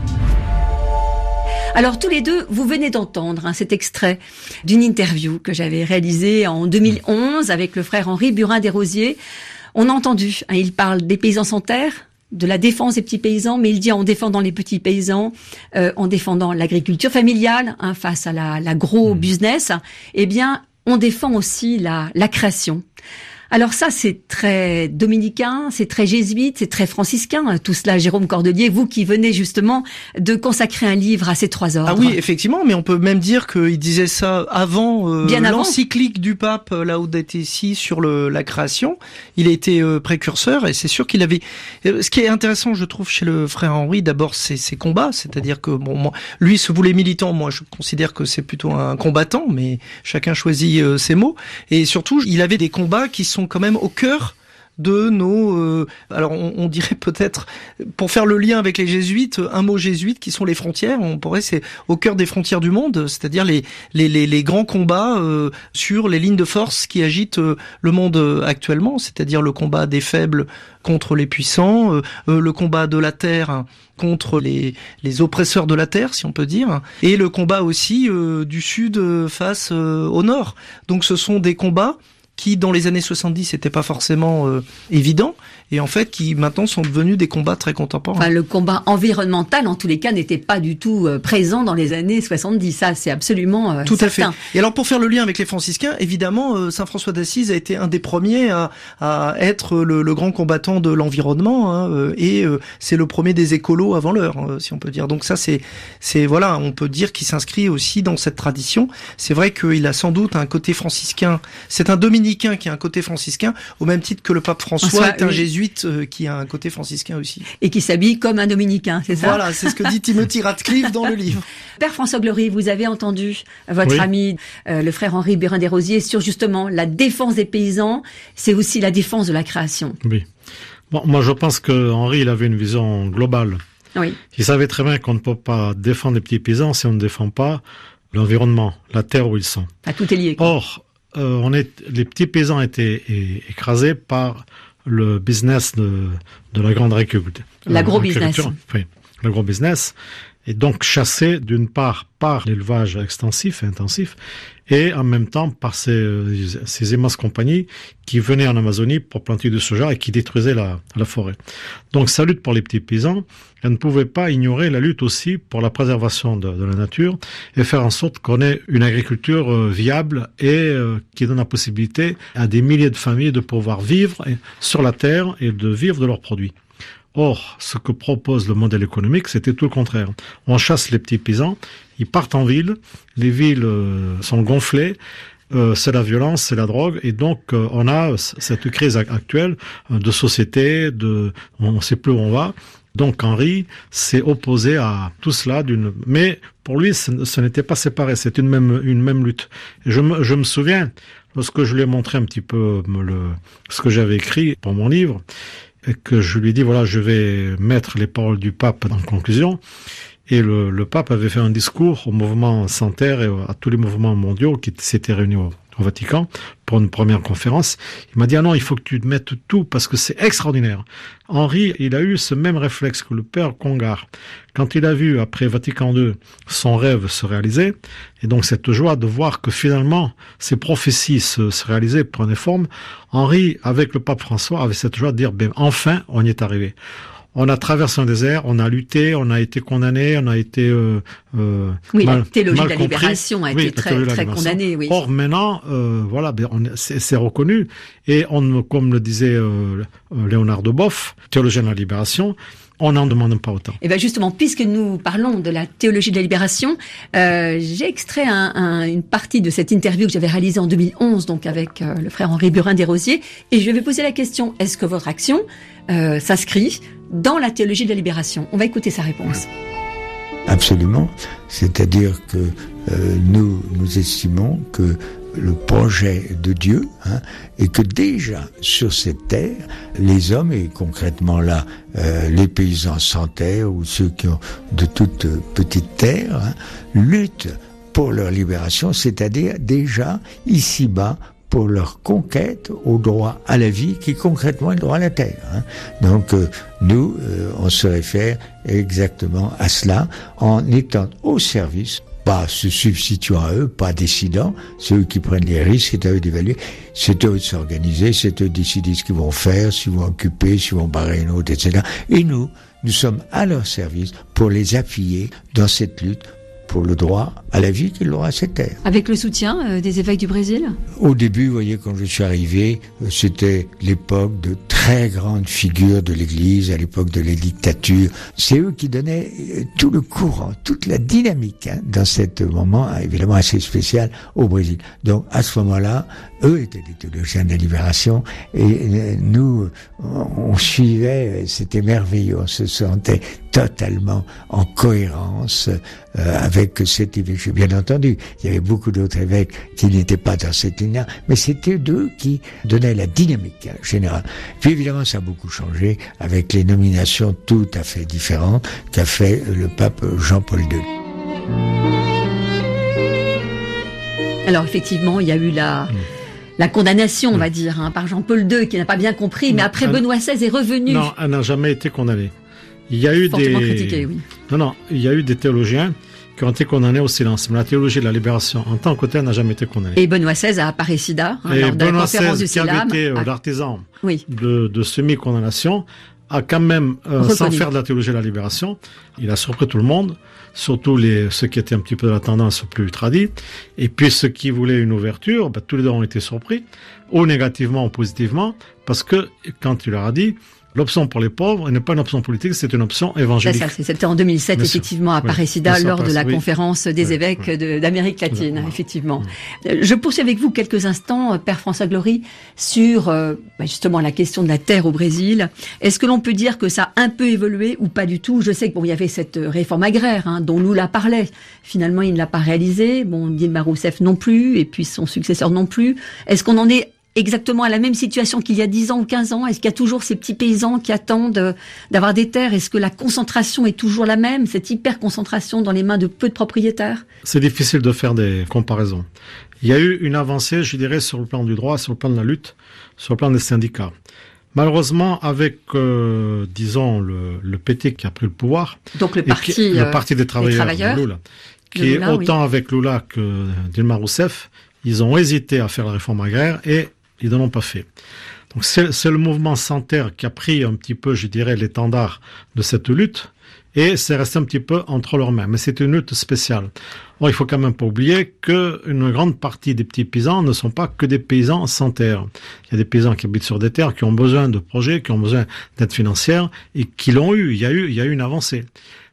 [SPEAKER 3] Alors tous les deux, vous venez d'entendre hein, cet extrait d'une interview que j'avais réalisée en deux mille onze avec le frère Henri Burin-Desrosiers. On a entendu, hein, il parle des paysans sans terre, de la défense des petits paysans, mais il dit en défendant les petits paysans, euh, en défendant l'agriculture familiale hein, face à la, la gros business, eh bien, on défend aussi la, la création. Alors ça, c'est très dominicain, c'est très jésuite, c'est très franciscain. Tout cela, Jérôme Cordelier, vous qui venez justement de consacrer un livre à ces trois ordres.
[SPEAKER 6] Ah oui, effectivement, mais on peut même dire qu'il disait ça avant, euh,
[SPEAKER 3] Bien avant.
[SPEAKER 6] l'encyclique du pape Laudato Si sur le, la création. Il a été euh, précurseur et c'est sûr qu'il avait... Ce qui est intéressant, je trouve, chez le frère Henri, d'abord, c'est ses combats. C'est-à-dire que, bon, moi, lui se voulait militant. Moi, je considère que c'est plutôt un combattant, mais chacun choisit euh, ses mots. Et surtout, il avait des combats qui sont quand même au cœur de nos... Euh, alors on, on dirait peut-être, pour faire le lien avec les jésuites, un mot jésuite qui sont les frontières, on pourrait, c'est au cœur des frontières du monde, c'est-à-dire les, les, les, les grands combats euh, sur les lignes de force qui agitent euh, le monde actuellement, c'est-à-dire le combat des faibles contre les puissants, euh, euh, le combat de la terre contre les, les oppresseurs de la terre, si on peut dire, et le combat aussi euh, du sud face euh, au nord. Donc ce sont des combats qui, dans les années soixante-dix, n'étaient pas forcément euh, évidents, et en fait, qui maintenant sont devenus des combats très contemporains.
[SPEAKER 3] Enfin, le combat environnemental, en tous les cas, n'était pas du tout euh, présent dans les années soixante-dix. Ça, c'est absolument euh,
[SPEAKER 6] Tout
[SPEAKER 3] certain.
[SPEAKER 6] à fait. Et alors, pour faire le lien avec les franciscains, évidemment, euh, saint François d'Assise a été un des premiers à, à être le, le grand combattant de l'environnement, hein, euh, et euh, c'est le premier des écolos avant l'heure, euh, si on peut dire. Donc ça, c'est, c'est voilà, on peut dire qu'il s'inscrit aussi dans cette tradition. C'est vrai qu'il a sans doute un côté franciscain. C'est un dominicain qui a un côté franciscain, au même titre que le pape François, François est un oui. jésuite euh, qui a un côté franciscain aussi.
[SPEAKER 3] Et qui s'habille comme un dominicain, c'est ça?
[SPEAKER 6] Voilà, c'est ce que dit Timothy Radcliffe dans le livre.
[SPEAKER 3] Père François Glory, vous avez entendu votre
[SPEAKER 5] oui.
[SPEAKER 3] ami, euh, le frère Henri Burin-Desrosiers, sur justement la défense des paysans, c'est aussi la défense de la création.
[SPEAKER 5] Oui. Bon, moi je pense que Henri, il avait une vision globale.
[SPEAKER 3] Oui.
[SPEAKER 5] Il savait très bien qu'on ne peut pas défendre les petits paysans si on ne défend pas l'environnement, la terre où ils sont.
[SPEAKER 3] Ah, tout est lié. Quoi.
[SPEAKER 5] Or, euh, on est, les petits paysans étaient é, écrasés par le business de, de la grande agriculture.
[SPEAKER 3] L'agro-business.
[SPEAKER 5] Oui, l'agro-business. Et donc chassés d'une part par l'élevage extensif et intensif, et en même temps par ces, ces immenses compagnies qui venaient en Amazonie pour planter du soja et qui détruisaient la, la forêt. Donc sa lutte pour les petits paysans, elle ne pouvait pas ignorer la lutte aussi pour la préservation de, de la nature et faire en sorte qu'on ait une agriculture euh, viable et euh, qui donne la possibilité à des milliers de familles de pouvoir vivre sur la terre et de vivre de leurs produits. Or, ce que propose le modèle économique, c'était tout le contraire. On chasse les petits paysans, ils partent en ville, les villes euh, sont gonflées, euh, c'est la violence, c'est la drogue, et donc euh, on a cette crise actuelle euh, de société, de on ne sait plus où on va. Donc Henri s'est opposé à tout cela, d'une, mais pour lui, ce, ce n'était pas séparé, c'est une même une même lutte. Et je me je me souviens lorsque je lui ai montré un petit peu le ce que j'avais écrit pour mon livre, et que je lui ai dit voilà, je vais mettre les paroles du pape en conclusion. Et le, le pape avait fait un discours au mouvement Sans Terre et à tous les mouvements mondiaux qui s'étaient réunis au, au Vatican pour une première conférence. Il m'a dit, ah non, il faut que tu mettes tout parce que c'est extraordinaire. Henri, il a eu ce même réflexe que le père Congar. Quand il a vu, après Vatican deux, son rêve se réaliser, et donc cette joie de voir que finalement, ces prophéties se, se réalisaient, prenaient forme, Henri, avec le pape François, avait cette joie de dire, ben, enfin, on y est arrivé. On a traversé un désert, on a lutté, on a été condamné, on a été euh, euh,
[SPEAKER 3] oui,
[SPEAKER 5] mal,
[SPEAKER 3] la théologie
[SPEAKER 5] mal
[SPEAKER 3] de la
[SPEAKER 5] compris.
[SPEAKER 3] libération a
[SPEAKER 5] oui,
[SPEAKER 3] été très, très condamnée. Oui.
[SPEAKER 5] Or maintenant, euh, voilà, ben, on, c'est, c'est reconnu et on, comme le disait euh, Léonard de Boff, théologien de la libération, on n'en demande pas autant.
[SPEAKER 3] Et bien justement, puisque nous parlons de la théologie de la libération, euh, j'ai extrait un, un, une partie de cette interview que j'avais réalisée en deux mille onze, donc avec euh, le frère Henri Burin-Desrosiers, et je vais poser la question, est-ce que votre action euh, s'inscrit dans la théologie de la libération? On va écouter sa réponse.
[SPEAKER 2] Absolument. C'est-à-dire que euh, nous, nous estimons que le projet de Dieu, hein, et que déjà sur cette terre, les hommes, et concrètement là, euh, les paysans sans terre ou ceux qui ont de toutes petites terres, hein, luttent pour leur libération, c'est-à-dire déjà ici-bas, pour leur conquête au droit à la vie, qui concrètement est le droit à la terre. Hein. Donc euh, nous, euh, on se réfère exactement à cela, en étant au service, pas se substituant à eux, pas décidant, c'est eux qui prennent les risques, c'est à eux d'évaluer, c'est à eux de s'organiser, c'est à eux de décider ce qu'ils vont faire, s'ils vont occuper, s'ils vont barrer une autre, et cetera. Et nous, nous sommes à leur service pour les appuyer dans cette lutte pour le droit à la vie qu'il aura à cette terre.
[SPEAKER 3] Avec le soutien euh, des évêques du Brésil ?
[SPEAKER 2] Au début, vous voyez, quand je suis arrivé, euh, c'était l'époque de très grandes figures de l'Église, à l'époque de la dictature. C'est eux qui donnaient euh, tout le courant, toute la dynamique, hein, dans cet moment, hein, évidemment assez spécial, au Brésil. Donc, à ce moment-là, eux étaient des théologiens de la libération, et euh, nous, on, on suivait, c'était merveilleux, on se sentait totalement en cohérence euh, avec cet évêché. Bien entendu, il y avait beaucoup d'autres évêques qui n'étaient pas dans cette ligne-là, mais c'était d'eux qui donnaient la dynamique hein, générale. Puis évidemment, ça a beaucoup changé avec les nominations tout à fait différentes qu'a fait le pape Jean-Paul deux.
[SPEAKER 3] Alors effectivement, il y a eu la... Mmh. La condamnation, on va dire, hein, par Jean-Paul deux, qui n'a pas bien compris, mais après
[SPEAKER 5] elle,
[SPEAKER 3] Benoît seize est revenu.
[SPEAKER 5] Non, elle n'a jamais été condamnée. Il y a eu
[SPEAKER 3] Fortement
[SPEAKER 5] des...
[SPEAKER 3] critiqué, oui.
[SPEAKER 5] Non, non, il y a eu des théologiens qui ont été condamnés au silence. Mais la théologie de la libération, en tant que telle, n'a jamais été condamnée.
[SPEAKER 3] Et Benoît seize à Aparecida, hein,
[SPEAKER 5] Et
[SPEAKER 3] lors de
[SPEAKER 5] Benoît
[SPEAKER 3] la conférence
[SPEAKER 5] seize,
[SPEAKER 3] du
[SPEAKER 5] qui avait
[SPEAKER 3] Célam,
[SPEAKER 5] été euh,
[SPEAKER 3] a...
[SPEAKER 5] l'artisan
[SPEAKER 3] oui.
[SPEAKER 5] de, de semi-condamnation, a quand même, euh, sans faire de la théologie de la libération, il a surpris tout le monde, surtout les, ceux qui étaient un petit peu de la tendance plus tradie, et puis ceux qui voulaient une ouverture, ben, tous les deux ont été surpris, ou négativement ou positivement, parce que quand il leur a dit, l'option pour les pauvres n'est pas une option politique, c'est une option évangélique.
[SPEAKER 3] C'est ça, c'était en deux mille sept,
[SPEAKER 5] Bien
[SPEAKER 3] effectivement,
[SPEAKER 5] sûr.
[SPEAKER 3] à Aparecida,
[SPEAKER 5] oui.
[SPEAKER 3] lors de la
[SPEAKER 5] oui.
[SPEAKER 3] conférence des
[SPEAKER 5] oui.
[SPEAKER 3] évêques
[SPEAKER 5] oui.
[SPEAKER 3] de, d'Amérique latine,
[SPEAKER 5] oui.
[SPEAKER 3] effectivement.
[SPEAKER 5] Oui.
[SPEAKER 3] Je poursuis avec vous quelques instants, Père François Glory, sur euh, justement la question de la terre au Brésil. Est-ce que l'on peut dire que ça a un peu évolué ou pas du tout ? Je sais que bon, il y avait cette réforme agraire hein, dont Lula parlait. Finalement, il ne l'a pas réalisée. Bon, Dilma Rousseff non plus, et puis son successeur non plus. Est-ce qu'on en est exactement à la même situation qu'il y a dix ans ou quinze ans? Est-ce qu'il y a toujours ces petits paysans qui attendent d'avoir des terres? Est-ce que la concentration est toujours la même, cette hyper-concentration dans les mains de peu de propriétaires?
[SPEAKER 5] C'est difficile de faire des comparaisons. Il y a eu une avancée, je dirais, sur le plan du droit, sur le plan de la lutte, sur le plan des syndicats. Malheureusement, avec, euh, disons, le, le P T qui a pris le pouvoir,
[SPEAKER 3] donc le parti,
[SPEAKER 5] qui,
[SPEAKER 3] euh,
[SPEAKER 5] le parti des travailleurs,
[SPEAKER 3] des travailleurs
[SPEAKER 5] de Lula, qui Lula, est autant oui. avec Lula que Dilma Rousseff, ils ont hésité à faire la réforme agraire et ils ne l'ont pas fait. Donc c'est, c'est le mouvement Sans Terre qui a pris un petit peu, je dirais, l'étendard de cette lutte et c'est resté un petit peu entre leurs mains. Mais c'est une lutte spéciale. Bon, il faut quand même pas oublier qu'une grande partie des petits paysans ne sont pas que des paysans sans terre. Il y a des paysans qui habitent sur des terres, qui ont besoin de projets, qui ont besoin d'aide financière et qui l'ont eu. Il y a eu, il y a eu une avancée.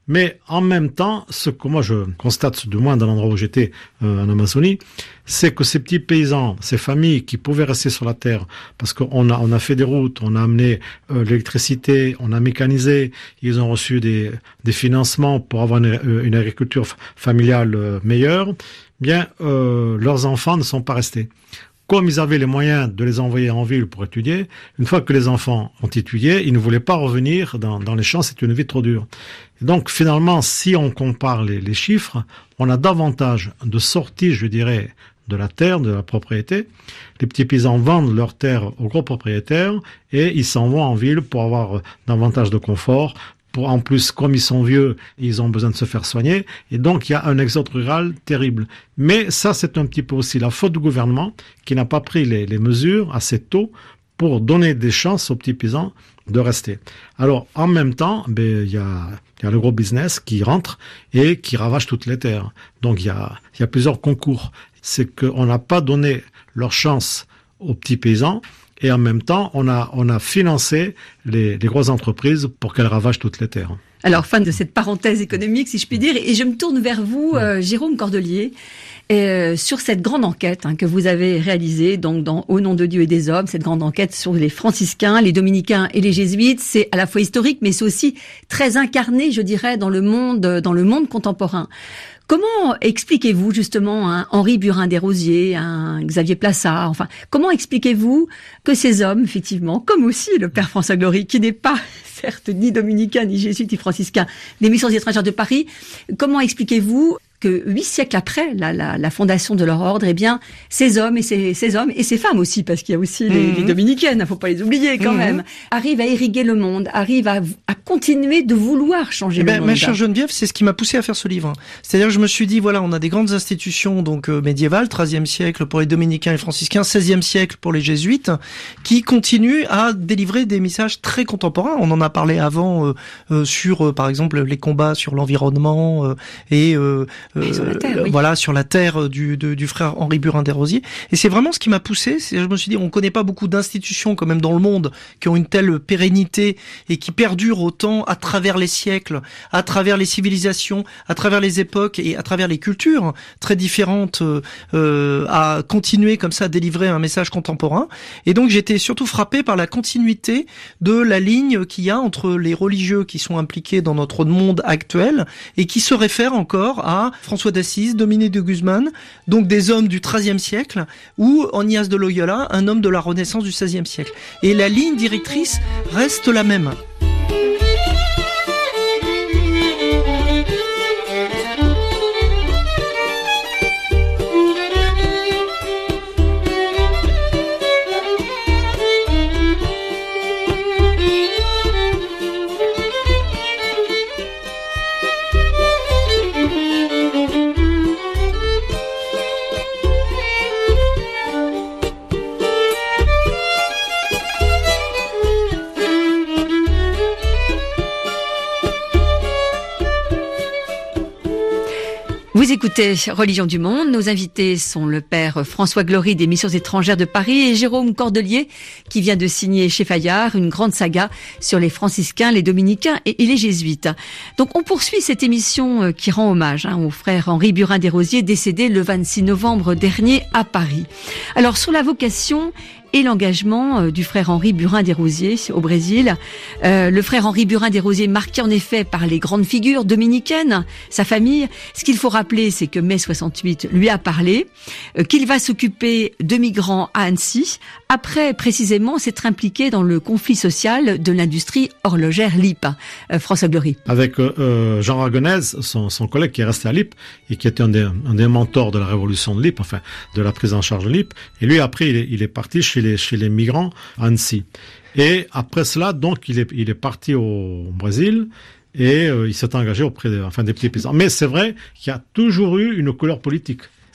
[SPEAKER 5] Mais en même temps, ce que moi je constate, du moins dans l'endroit où j'étais euh, en Amazonie, c'est que ces petits paysans, ces familles qui pouvaient rester sur la terre, parce qu'on a on a fait des routes, on a amené euh, l'électricité, on a mécanisé, ils ont reçu des des financements pour avoir une, une agriculture f- familiale euh, meilleure, bien euh, leurs enfants ne sont pas restés. Comme ils avaient les moyens de les envoyer en ville pour étudier, une fois que les enfants ont étudié, ils ne voulaient pas revenir dans, dans les champs, c'est une vie trop dure. Et donc finalement, si on compare les, les chiffres, on a davantage de sorties, je dirais, de la terre, de la propriété. Les petits paysans vendent leurs terres aux gros propriétaires et ils s'en vont en ville pour avoir davantage de confort. Pour, en plus, comme ils sont vieux, ils ont besoin de se faire soigner. Et donc, il y a un exode rural terrible. Mais ça, c'est un petit peu aussi la faute du gouvernement qui n'a pas pris les, les mesures assez tôt pour donner des chances aux petits paysans de rester. Alors, en même temps, ben, il y a, il y a le gros business qui rentre et qui ravage toutes les terres. Donc, il y a, il y a plusieurs concours. C'est qu'on n'a pas donné leur chance aux petits paysans. Et en même temps, on a, on a financé les, les grosses entreprises pour qu'elles ravagent toutes les terres.
[SPEAKER 3] Alors, fin de cette parenthèse économique, si je puis dire, et je me tourne vers vous, euh, Jérôme Cordelier, euh, sur cette grande enquête hein, que vous avez réalisée, donc dans Au nom de Dieu et des hommes, cette grande enquête sur les franciscains, les dominicains et les jésuites. C'est à la fois historique, mais c'est aussi très incarné, je dirais, dans le monde, dans le monde contemporain. Comment expliquez-vous justement un Henri Burin-Desrosiers, un Xavier Plassard, enfin, comment expliquez-vous que ces hommes, effectivement, comme aussi le père François Glory, qui n'est pas, certes, ni dominicain, ni jésuite, ni franciscain, des missions étrangères de Paris, comment expliquez-vous que huit siècles après la, la, la fondation de leur ordre, eh bien, ces hommes et ces, ces hommes et ces femmes aussi, parce qu'il y a aussi les, mmh. les dominicaines, faut pas les oublier quand mmh. même, arrivent à irriguer le monde, arrivent à, à continuer de vouloir changer eh le ben, monde.
[SPEAKER 6] Ma chère Geneviève, c'est ce qui m'a poussé à faire ce livre. C'est-à-dire que je me suis dit, voilà, on a des grandes institutions donc euh, médiévales, treizième siècle pour les dominicains et franciscains, seizième siècle pour les jésuites, qui continuent à délivrer des messages très contemporains. On en a parlé avant euh, euh, sur, euh, par exemple, les combats sur l'environnement euh, et euh,
[SPEAKER 3] Euh, sur la terre, oui.
[SPEAKER 6] Voilà, sur la terre du, de, du frère Henri Burin-Desrosiers. Et c'est vraiment ce qui m'a poussé. C'est, je me suis dit, on connaît pas beaucoup d'institutions quand même dans le monde qui ont une telle pérennité et qui perdurent autant à travers les siècles, à travers les civilisations, à travers les époques et à travers les cultures très différentes, euh, à continuer comme ça à délivrer un message contemporain. Et donc j'étais surtout frappé par la continuité de la ligne qu'il y a entre les religieux qui sont impliqués dans notre monde actuel et qui se réfèrent encore à François d'Assise, Dominique de Guzman, donc des hommes du treizième siècle, ou Ignace de Loyola, un homme de la Renaissance du seizième siècle. Et la ligne directrice reste la même.
[SPEAKER 3] Vous écoutez Religion du Monde. Nos invités sont le père François Glory des Missions étrangères de Paris et Jérôme Cordelier qui vient de signer chez Fayard une grande saga sur les franciscains, les dominicains et les jésuites. Donc on poursuit cette émission qui rend hommage hein, au frère Henri Burin-Desrosiers décédé le vingt-six novembre dernier à Paris. Alors sur la vocation et l'engagement du frère Henri Burin-Desrosiers au Brésil. Euh, le frère Henri Burin-Desrosiers marqué en effet par les grandes figures dominicaines, sa famille. Ce qu'il faut rappeler, c'est que mai soixante-huit lui a parlé, euh, qu'il va s'occuper de migrants à Annecy, après précisément s'être impliqué dans le conflit social de l'industrie horlogère Lippe. Euh, François Glory.
[SPEAKER 5] Avec euh, Jean Ragonez, son, son collègue qui est resté à Lippe et qui était un des, un des mentors de la révolution de Lippe, enfin de la prise en charge de Lippe. Et lui, après, il est, il est parti chez les, chez les migrants à Annecy. Et après cela, donc, il est, il est parti au Brésil et euh, il s'est engagé auprès des, enfin, des petits paysans. Mais c'est vrai qu'il y a toujours eu une couleur politique.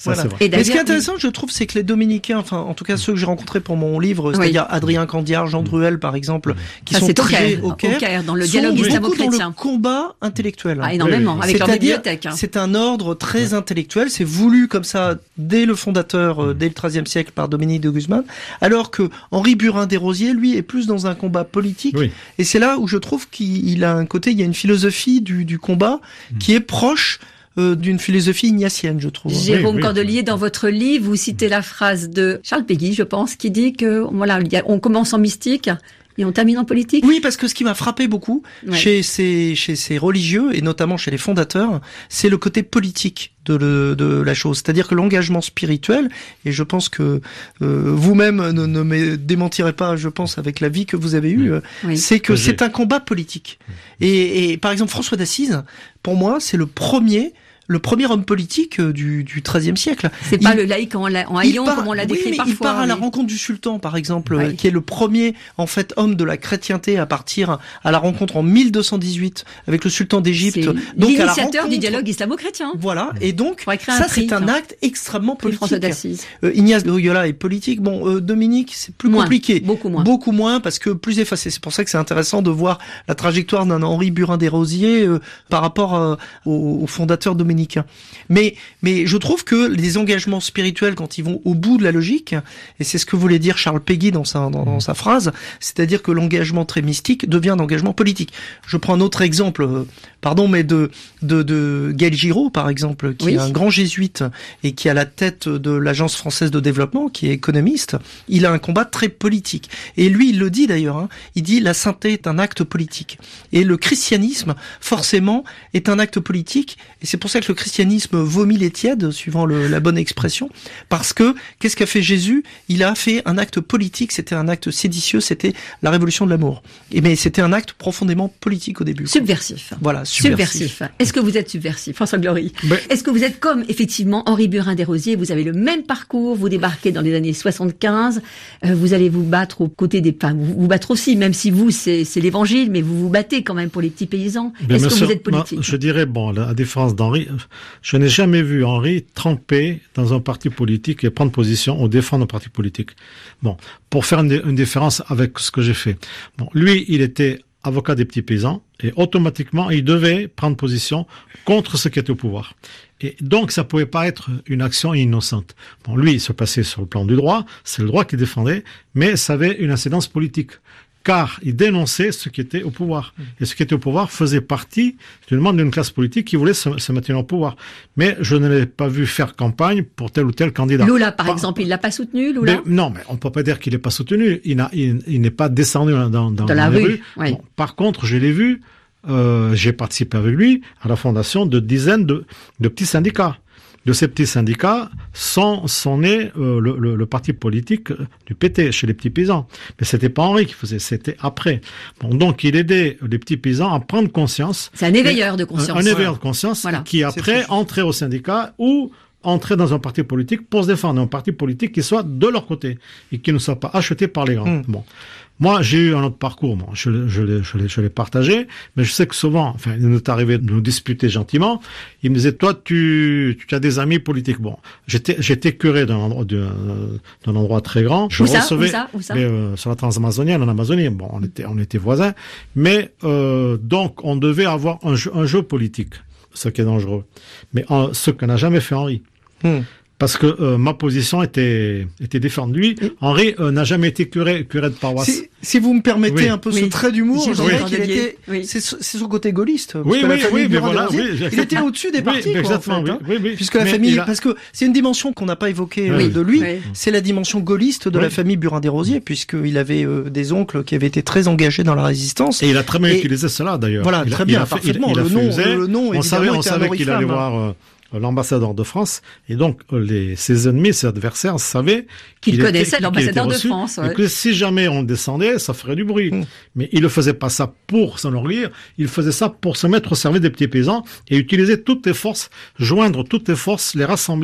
[SPEAKER 5] Ça,
[SPEAKER 6] Voilà.
[SPEAKER 5] c'est vrai.
[SPEAKER 3] Et
[SPEAKER 6] Mais ce qui est
[SPEAKER 3] d'ailleurs,
[SPEAKER 6] intéressant, je trouve, c'est que les dominicains, enfin, en tout cas ceux que j'ai rencontrés pour mon livre, c'est-à-dire Adrien Candiard, Jean Druel, par exemple, qui
[SPEAKER 3] ça,
[SPEAKER 6] sont
[SPEAKER 3] c'est au
[SPEAKER 6] très
[SPEAKER 3] Caire,
[SPEAKER 6] au Caire,
[SPEAKER 3] au Caire, dans le
[SPEAKER 6] sont
[SPEAKER 3] dialogue
[SPEAKER 6] beaucoup dans
[SPEAKER 3] islamo-chrétien.
[SPEAKER 6] le combat intellectuel.
[SPEAKER 3] Ah, énormément,
[SPEAKER 5] Oui,
[SPEAKER 3] avec leur
[SPEAKER 6] C'est-à-dire,
[SPEAKER 3] bibliothèque. hein.
[SPEAKER 6] c'est un ordre très intellectuel, c'est voulu comme ça dès le fondateur, euh, dès le treizième siècle par Dominique de Guzman, alors que Henri Burin Desrosiers, lui, est plus dans un combat politique.
[SPEAKER 5] Oui.
[SPEAKER 6] Et c'est là où je trouve qu'il il a un côté, il y a une philosophie du, du combat qui est proche euh, d'une philosophie ignatienne, je trouve.
[SPEAKER 3] Jérôme
[SPEAKER 5] Oui, oui.
[SPEAKER 3] Cordelier, dans votre livre, vous citez la phrase de Charles Péguy, je pense, qui dit que voilà, il y a- on commence en mystique et on termine en politique.
[SPEAKER 6] Oui, parce que ce qui m'a frappé beaucoup
[SPEAKER 3] Ouais.
[SPEAKER 6] chez ces chez ces religieux et notamment chez les fondateurs, c'est le côté politique de le, de la chose. C'est-à-dire que l'engagement spirituel, et je pense que euh, vous-même ne, ne me démentirez pas, je pense, avec la vie que vous avez eue, euh,
[SPEAKER 3] Oui.
[SPEAKER 6] c'est que
[SPEAKER 5] J'ai-
[SPEAKER 6] c'est un combat politique. Et, et par exemple, François d'Assise, pour moi, c'est le premier le premier homme politique euh, du du treizième siècle.
[SPEAKER 3] C'est pas
[SPEAKER 6] Il-
[SPEAKER 3] le laïc en, la- en
[SPEAKER 6] il
[SPEAKER 3] haillons
[SPEAKER 6] part-
[SPEAKER 3] comme on l'a
[SPEAKER 6] oui,
[SPEAKER 3] décrit
[SPEAKER 6] mais
[SPEAKER 3] parfois.
[SPEAKER 6] il part à la
[SPEAKER 3] oui.
[SPEAKER 6] rencontre du sultan, par exemple,
[SPEAKER 3] Ouais.
[SPEAKER 6] euh, qui est le premier, en fait, homme de la chrétienté à partir à la rencontre en mille deux cent dix-huit avec le sultan d'Égypte.
[SPEAKER 3] C'est
[SPEAKER 6] Donc à la
[SPEAKER 3] l'initiateur du
[SPEAKER 6] rencontre-
[SPEAKER 3] dialogue islamo-chrétien.
[SPEAKER 6] Voilà. Et donc,
[SPEAKER 3] Faudrait créer un
[SPEAKER 6] ça,
[SPEAKER 3] prix,
[SPEAKER 6] c'est un
[SPEAKER 3] tiens.
[SPEAKER 6] acte extrêmement
[SPEAKER 3] Prix François
[SPEAKER 6] politique.
[SPEAKER 3] d'Assise.
[SPEAKER 6] Euh, Ignace de Loyola est politique. Bon, euh, Dominique, c'est plus
[SPEAKER 3] Moins,
[SPEAKER 6] compliqué.
[SPEAKER 3] beaucoup moins.
[SPEAKER 6] Beaucoup moins, parce que plus effacé. C'est pour ça que c'est intéressant de voir la trajectoire d'un Henri Burin Desrosiers euh, par rapport euh, au, au fondateur dominicain. Mais, mais je trouve que les engagements spirituels, quand ils vont au bout de la logique, et c'est ce que voulait dire Charles Péguy dans sa, dans, dans sa phrase, c'est-à-dire que l'engagement très mystique devient un engagement politique. Je prends un autre exemple, euh, pardon, mais de, de, de Gaël Giraud, par exemple, qui
[SPEAKER 3] Oui.
[SPEAKER 6] est un grand jésuite et qui est à la tête de l'Agence française de développement, qui est économiste. Il a un combat très politique. Et lui, il le dit d'ailleurs, hein, il dit la sainteté est un acte politique. Et le christianisme, forcément, est un acte politique. Et c'est pour ça que le christianisme vomit les tièdes, suivant le, la bonne expression. Parce que, qu'est-ce qu'a fait Jésus? Il a fait un acte politique, c'était un acte séditieux, c'était la révolution de l'amour. Et mais c'était un acte profondément politique au début.
[SPEAKER 3] Subversif.
[SPEAKER 6] Voilà, subversif.
[SPEAKER 3] Subversif. Est-ce que vous êtes subversif, François Glory?
[SPEAKER 5] Ben-
[SPEAKER 3] Est-ce que vous êtes comme, effectivement, Henri Burin Desrosiers? Vous avez le même parcours, vous débarquez dans les années soixante-quinze, euh, vous allez vous battre aux côtés des... Enfin, vous vous battre aussi, même si vous, c'est c'est l'évangile, mais vous vous battez quand même pour les petits paysans.
[SPEAKER 5] Ben,
[SPEAKER 3] Est-ce que
[SPEAKER 5] monsieur,
[SPEAKER 3] vous êtes politique?
[SPEAKER 5] moi, je dirais, bon, la la différence d'Henri, je n'ai jamais vu Henri tremper dans un parti politique et prendre position ou défendre un parti politique. Bon, pour faire une, une différence avec ce que j'ai fait. Bon, lui, il était avocat des petits paysans et automatiquement, il devait prendre position contre ce qui était au pouvoir. Et donc, ça pouvait pas être une action innocente. Bon, lui, il se passait sur le plan du droit, c'est le droit qu'il défendait, mais ça avait une incidence politique. Car il dénonçait ce qui était au pouvoir. Et ce qui était au pouvoir faisait partie d'une membre d'une classe politique qui voulait se, se maintenir au pouvoir. Mais je ne l'ai pas vu faire campagne pour tel ou tel candidat.
[SPEAKER 3] Lula, par
[SPEAKER 5] Pas-
[SPEAKER 3] exemple, il l'a pas soutenu, Lula?
[SPEAKER 5] mais, non, mais on peut pas dire qu'il n'est pas soutenu. Il, n'a- il, il n'est pas descendu dans, dans,
[SPEAKER 3] Dans la
[SPEAKER 5] les
[SPEAKER 3] rue,
[SPEAKER 5] rues.
[SPEAKER 3] oui.
[SPEAKER 5] Bon, par contre, je l'ai vu, euh, j'ai participé avec lui à la fondation de dizaines de, de petits syndicats. De ces petits syndicats sont, sont nés euh, le, le, le parti politique du P T chez les petits paysans. Mais c'était pas Henri qui faisait, c'était après. Bon, donc il aidait les petits paysans à prendre conscience.
[SPEAKER 3] C'est un éveilleur de conscience.
[SPEAKER 5] Un, un éveilleur de conscience
[SPEAKER 3] Voilà.
[SPEAKER 5] qui après entrait au syndicat ou entrer dans un parti politique pour se défendre, un parti politique qui soit de leur côté et qui ne soit pas acheté par les grands.
[SPEAKER 6] Mm.
[SPEAKER 5] Bon. Moi, j'ai eu un autre parcours, moi. Je, je, l'ai, je, l'ai, je l'ai partagé, mais je sais que souvent, enfin, il nous est arrivé de nous disputer gentiment. Il me disait, toi, tu, tu as des amis politiques. Bon, j'étais, j'étais curé d'un endroit, d'un, d'un endroit très grand. Je
[SPEAKER 3] Où ça,
[SPEAKER 5] recevais,
[SPEAKER 3] où ça, où ça
[SPEAKER 5] mais, euh, sur la transamazonienne, en Amazonie. Bon, on était, on était voisins. Mais, euh, donc, on devait avoir un jeu, un jeu politique, ce qui est dangereux. Mais en, ce que n'a jamais fait Henri.
[SPEAKER 6] Hmm.
[SPEAKER 5] Parce que euh, ma position était était différente. Lui,
[SPEAKER 6] Et-
[SPEAKER 5] Henri euh, n'a jamais été curé curé de paroisse.
[SPEAKER 6] Si, si vous me permettez
[SPEAKER 5] Oui.
[SPEAKER 6] un peu
[SPEAKER 3] Oui.
[SPEAKER 6] ce trait d'humour,
[SPEAKER 3] J'ai
[SPEAKER 6] je dirais
[SPEAKER 3] entendu
[SPEAKER 6] qu'il
[SPEAKER 3] dire.
[SPEAKER 6] était,
[SPEAKER 3] Oui.
[SPEAKER 6] c'est, c'est son côté gaulliste. parce
[SPEAKER 5] Oui,
[SPEAKER 6] que la
[SPEAKER 5] oui,
[SPEAKER 6] famille
[SPEAKER 5] oui, mais
[SPEAKER 6] Burin
[SPEAKER 5] voilà,
[SPEAKER 6] Desrosiers,
[SPEAKER 5] oui,
[SPEAKER 6] il
[SPEAKER 5] exactement.
[SPEAKER 6] était au-dessus des
[SPEAKER 5] Oui,
[SPEAKER 6] partis, quoi, en
[SPEAKER 5] exactement,
[SPEAKER 6] fait, hein.
[SPEAKER 5] oui, oui, oui.
[SPEAKER 6] Puisque la
[SPEAKER 5] Mais
[SPEAKER 6] famille,
[SPEAKER 5] il a-
[SPEAKER 6] parce que c'est une dimension qu'on n'a pas évoquée euh,
[SPEAKER 5] Oui.
[SPEAKER 6] de lui,
[SPEAKER 3] Oui.
[SPEAKER 6] c'est la dimension gaulliste de
[SPEAKER 5] Oui.
[SPEAKER 6] la famille Burin Desrosiers, puisqu'il avait euh, des oncles qui avaient été très engagés dans la résistance.
[SPEAKER 5] Et il a très bien
[SPEAKER 6] Et-
[SPEAKER 5] utilisé cela d'ailleurs.
[SPEAKER 6] Voilà,
[SPEAKER 5] Il a-
[SPEAKER 6] très
[SPEAKER 5] il
[SPEAKER 6] bien,
[SPEAKER 5] a fait-
[SPEAKER 6] parfaitement.
[SPEAKER 5] il a
[SPEAKER 6] Le
[SPEAKER 5] fait
[SPEAKER 6] nom-
[SPEAKER 5] user.
[SPEAKER 6] le nom,
[SPEAKER 5] on
[SPEAKER 6] évidemment,
[SPEAKER 5] savait, on
[SPEAKER 6] était un
[SPEAKER 5] savait qu'il allait
[SPEAKER 6] oriflamme.
[SPEAKER 5] voir euh, l'ambassadeur de France, et donc euh, les, ses ennemis, ses adversaires savaient
[SPEAKER 3] Qu'il
[SPEAKER 5] était-
[SPEAKER 3] connaissait
[SPEAKER 5] qu'il
[SPEAKER 3] l'ambassadeur
[SPEAKER 5] était
[SPEAKER 3] de
[SPEAKER 5] reçu,
[SPEAKER 3] France,
[SPEAKER 5] et
[SPEAKER 3] ouais.
[SPEAKER 5] que si jamais on descendait, ça ferait du bruit.
[SPEAKER 6] Mm.
[SPEAKER 5] Mais il ne faisait pas ça pour s'enorgueillir, il faisait ça pour se mettre au service des petits paysans et utiliser toutes les forces, joindre toutes les forces, les rassembler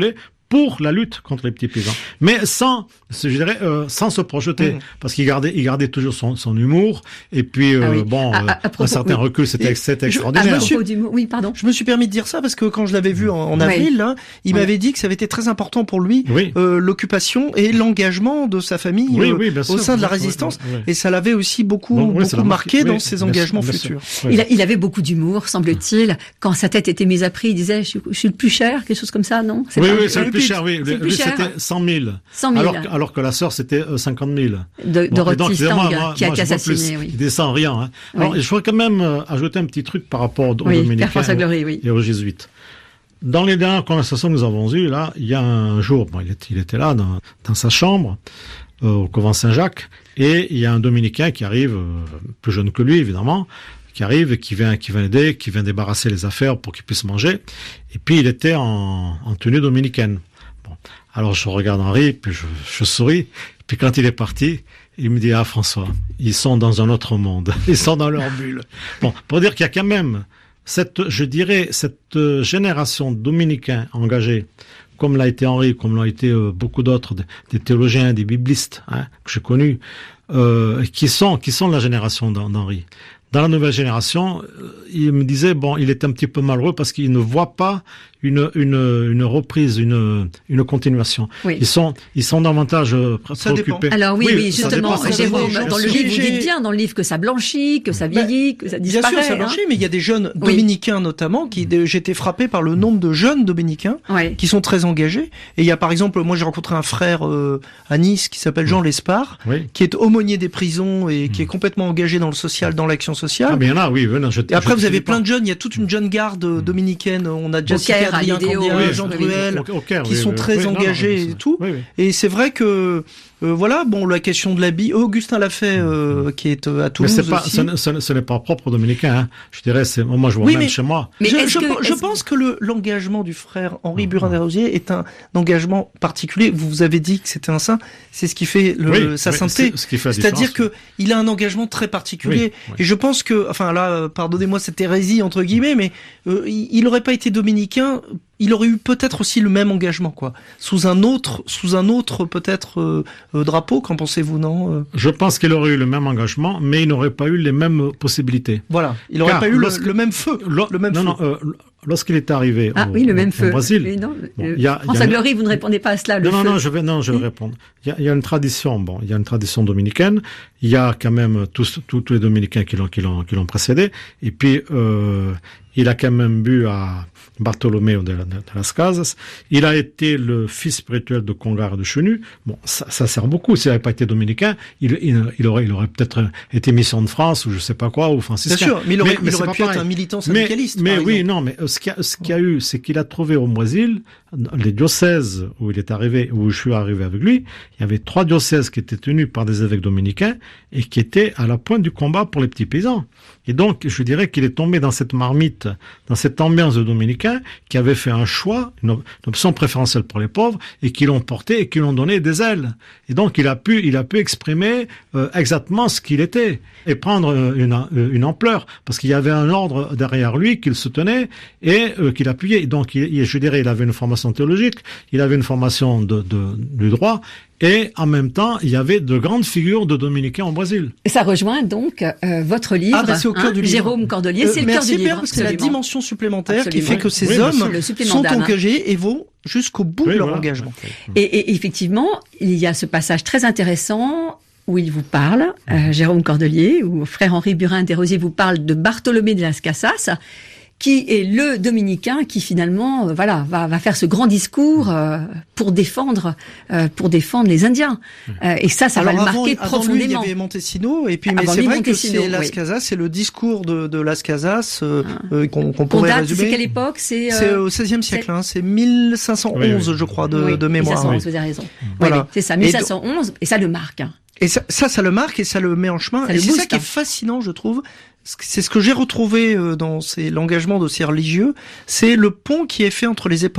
[SPEAKER 5] pour la lutte contre les petits paysans, mais sans, je dirais, euh, sans se projeter, mmh. parce qu'il gardait, il gardait toujours son, son humour, et puis euh, ah oui. bon, à, à, à propos, un certain oui. recul, c'était, c'était extraordinaire.
[SPEAKER 6] À propos du,
[SPEAKER 3] oui, pardon.
[SPEAKER 6] Je me suis permis de dire ça parce que quand je l'avais vu en, en avril, oui. là, il oui. m'avait dit que ça avait été très important pour lui, oui. euh, l'occupation et l'engagement de sa famille
[SPEAKER 5] oui,
[SPEAKER 6] euh,
[SPEAKER 5] oui, bien
[SPEAKER 6] au
[SPEAKER 5] sûr,
[SPEAKER 6] sein de la
[SPEAKER 5] oui,
[SPEAKER 6] résistance,
[SPEAKER 5] oui, oui.
[SPEAKER 6] et ça l'avait aussi beaucoup,
[SPEAKER 5] bon, oui,
[SPEAKER 6] beaucoup marqué dans
[SPEAKER 5] oui,
[SPEAKER 6] ses
[SPEAKER 5] bien
[SPEAKER 6] engagements
[SPEAKER 5] sûr,
[SPEAKER 6] futurs.
[SPEAKER 5] Oui.
[SPEAKER 3] Il, a, il avait beaucoup d'humour, semble-t-il. Quand sa tête était mise à prix, il disait je, je suis le plus cher, quelque chose comme ça, non?
[SPEAKER 5] C'est oui, pas, oui, c'est le plus cher, oui.
[SPEAKER 3] C'est le plus
[SPEAKER 5] lui,
[SPEAKER 3] cher.
[SPEAKER 5] C'était cent mille.
[SPEAKER 3] cent mille.
[SPEAKER 5] Alors, alors que la sœur, c'était cinquante mille.
[SPEAKER 3] De,
[SPEAKER 5] bon,
[SPEAKER 3] Dorothy Stang, qui a assassiné, oui.
[SPEAKER 5] Il descend rien. Hein. Alors, oui. je voudrais quand même euh, ajouter un petit truc par rapport aux
[SPEAKER 3] oui,
[SPEAKER 5] dominicains et,
[SPEAKER 3] Glory, oui.
[SPEAKER 5] et aux jésuites. Dans les dernières conversations que nous avons eues, là, il y a un jour, bon, il était, il était là, dans, dans sa chambre, euh, au couvent Saint-Jacques, et il y a un dominicain qui arrive, euh, plus jeune que lui, évidemment, qui arrive et qui vient, qui vient aider, qui vient débarrasser les affaires pour qu'il puisse manger. Et puis, il était en, en tenue dominicaine. Bon. Alors, je regarde Henri, puis je, je souris. Puis quand il est parti, il me dit, ah, François, ils sont dans un autre monde. Ils sont dans leur bulle. Bon, pour dire qu'il y a quand même cette, je dirais, cette génération de dominicains engagés, comme l'a été Henri, comme l'ont été euh, beaucoup d'autres, des, des théologiens, des biblistes, hein, que j'ai connus, euh, qui sont, qui sont de la génération d'Henri. Dans la nouvelle génération, il me disait, bon, il est un petit peu malheureux parce qu'il ne voit pas une, une, une reprise, une, une continuation. Oui. Ils sont, ils sont davantage préoccupés.
[SPEAKER 3] Alors oui, oui, oui justement, Jérôme, dans le livre, vous dites bien dans le livre que ça blanchit, que ça vieillit, que ça disparaît.
[SPEAKER 6] Bien sûr, ça blanchit, hein. Mais il y a des jeunes oui. dominicains notamment, qui, j'étais frappé par le nombre de jeunes dominicains oui. qui sont très engagés. Et il y a par exemple, moi j'ai rencontré un frère euh, à Nice qui s'appelle Jean Lespard, oui. qui est aumônier des prisons et qui est complètement engagé dans le social, dans l'action sociale.
[SPEAKER 5] Ah, mais il y en a, oui. Non, je,
[SPEAKER 6] et après,
[SPEAKER 5] je,
[SPEAKER 6] vous avez plein de jeunes. Il y a toute une jeune garde mmh. dominicaine. On a Jessica, Adrien Candia, oui, Jean Druel, oui, qui oui, sont oui, très oui, engagés non, non, et tout. Oui, oui. Et c'est vrai que, euh, voilà, bon, la question de l'habit, Augustin Lafay, euh, qui est euh, à Toulouse
[SPEAKER 5] mais c'est pas,
[SPEAKER 6] aussi.
[SPEAKER 5] Ce, ce, ce n'est pas propre aux dominicains, hein. Je dirais, c'est, moi, je vois oui, même
[SPEAKER 6] mais,
[SPEAKER 5] chez moi.
[SPEAKER 6] Mais je, je, que, je pense que le, l'engagement du frère Henri mmh. Burin-Desrosiers est un engagement particulier. Vous vous avez dit que c'était un saint. C'est ce qui fait le,
[SPEAKER 5] oui,
[SPEAKER 6] sa
[SPEAKER 5] oui,
[SPEAKER 6] sainteté.
[SPEAKER 5] C'est, ce qui fait
[SPEAKER 6] C'est-à-dire que il a un engagement très particulier. Oui, oui. Et je pense que, enfin là, pardonnez-moi cette hérésie entre guillemets, mais euh, il n'aurait pas été dominicain. Il aurait eu peut-être aussi le même engagement, quoi, sous un autre, sous un autre peut-être euh, euh, drapeau. Qu'en pensez-vous, non euh...
[SPEAKER 5] Je pense qu'il aurait eu le même engagement, mais il n'aurait pas eu les mêmes possibilités.
[SPEAKER 6] Voilà, il n'aurait pas eu le, le même feu. Le même
[SPEAKER 5] non,
[SPEAKER 6] feu.
[SPEAKER 5] non. Euh, lorsqu'il est arrivé
[SPEAKER 3] ah,
[SPEAKER 5] au,
[SPEAKER 3] oui, le même
[SPEAKER 5] au,
[SPEAKER 3] feu.
[SPEAKER 5] au Brésil,
[SPEAKER 3] oui, non,
[SPEAKER 5] bon,
[SPEAKER 3] euh,
[SPEAKER 5] y a,
[SPEAKER 3] François
[SPEAKER 5] y a
[SPEAKER 3] Glory, vous ne répondez pas à cela. Le
[SPEAKER 5] non,
[SPEAKER 3] feu.
[SPEAKER 5] non, non, je vais, non, je vais répondre. Il y a, il y a une tradition. Bon, il y a une tradition dominicaine. Il y a quand même tous, tous, tous les dominicains qui l'ont, qui l'ont, qui l'ont précédé. Et puis, euh, il a quand même bu à Bartolomeo de, de, de las Casas. Il a été le fils spirituel de Congar et de Chenu. Bon, ça, ça sert beaucoup. S'il n'avait pas été dominicain, il, il, il aurait, il aurait peut-être été mission de France ou je sais pas quoi, ou franciscain.
[SPEAKER 6] Bien sûr, mais il aurait, mais, il aurait pu pareil. être un militant syndicaliste.
[SPEAKER 5] Mais, mais oui, non, mais ce qu'il y a, ce qu'il y a eu, c'est qu'il a trouvé au Brésil, les diocèses où il est arrivé, où je suis arrivé avec lui, il y avait trois diocèses qui étaient tenus par des évêques dominicains et qui étaient à la pointe du combat pour les petits paysans. Et donc, je dirais qu'il est tombé dans cette marmite, dans cette ambiance de dominicains qui avait fait un choix, une, op- une option préférentielle pour les pauvres et qui l'ont porté et qui l'ont donné des ailes. Et donc, il a pu, il a pu exprimer euh, exactement ce qu'il était et prendre une, une ampleur parce qu'il y avait un ordre derrière lui qu'il soutenait et euh, qu'il appuyait. Donc, il, je dirais, il avait une formation théologique, il avait une formation de, de, du droit. Et en même temps, il y avait de grandes figures de dominicains au Brésil.
[SPEAKER 3] Et ça rejoint donc euh, votre livre,
[SPEAKER 6] ah, bah c'est au cœur
[SPEAKER 3] hein,
[SPEAKER 6] du livre.
[SPEAKER 3] Jérôme Cordelier, euh, c'est le cœur du livre.
[SPEAKER 6] Merci parce que c'est la dimension supplémentaire absolument. Qui fait que ces
[SPEAKER 5] oui,
[SPEAKER 6] hommes sont
[SPEAKER 3] d'âme.
[SPEAKER 6] engagés et vont jusqu'au bout oui, de leur voilà. engagement.
[SPEAKER 3] Et, et effectivement, il y a ce passage très intéressant où il vous parle, euh, Jérôme Cordelier, où frère Henri Burin-Desrosiers vous parle de Bartolomé de las Casas, qui est le dominicain qui finalement, euh, voilà, va, va faire ce grand discours euh, pour défendre, euh, pour défendre les Indiens. Euh, et ça, ça
[SPEAKER 6] Alors
[SPEAKER 3] va
[SPEAKER 6] avant,
[SPEAKER 3] le marquer
[SPEAKER 6] avant
[SPEAKER 3] profondément.
[SPEAKER 6] Lui, il y avait Montesino, et puis mais
[SPEAKER 3] avant
[SPEAKER 6] c'est
[SPEAKER 3] lui,
[SPEAKER 6] vrai
[SPEAKER 3] Montesino,
[SPEAKER 6] que c'est Las
[SPEAKER 3] oui.
[SPEAKER 6] Casas, c'est le discours de, de Las Casas euh,
[SPEAKER 3] ah.
[SPEAKER 6] euh, qu'on, qu'on
[SPEAKER 3] On
[SPEAKER 6] pourrait
[SPEAKER 3] date,
[SPEAKER 6] résumer.
[SPEAKER 3] c'est quelle époque? C'est, euh,
[SPEAKER 6] c'est au seizième siècle, hein, c'est mille cinq cent onze, oui, oui. je crois, de,
[SPEAKER 3] oui,
[SPEAKER 6] de mémoire.
[SPEAKER 3] mille cinq cent onze, oui. Vous avez raison.
[SPEAKER 6] Voilà.
[SPEAKER 3] Oui, oui, c'est ça, mille cinq cent onze, et, et ça le marque. Hein.
[SPEAKER 6] Et ça, ça, ça le marque et ça le met en chemin. Ça et c'est booste, ça qui est fascinant, je trouve. C'est ce que j'ai retrouvé dans ces, l'engagement de ces religieux, c'est le pont qui est fait entre les époques.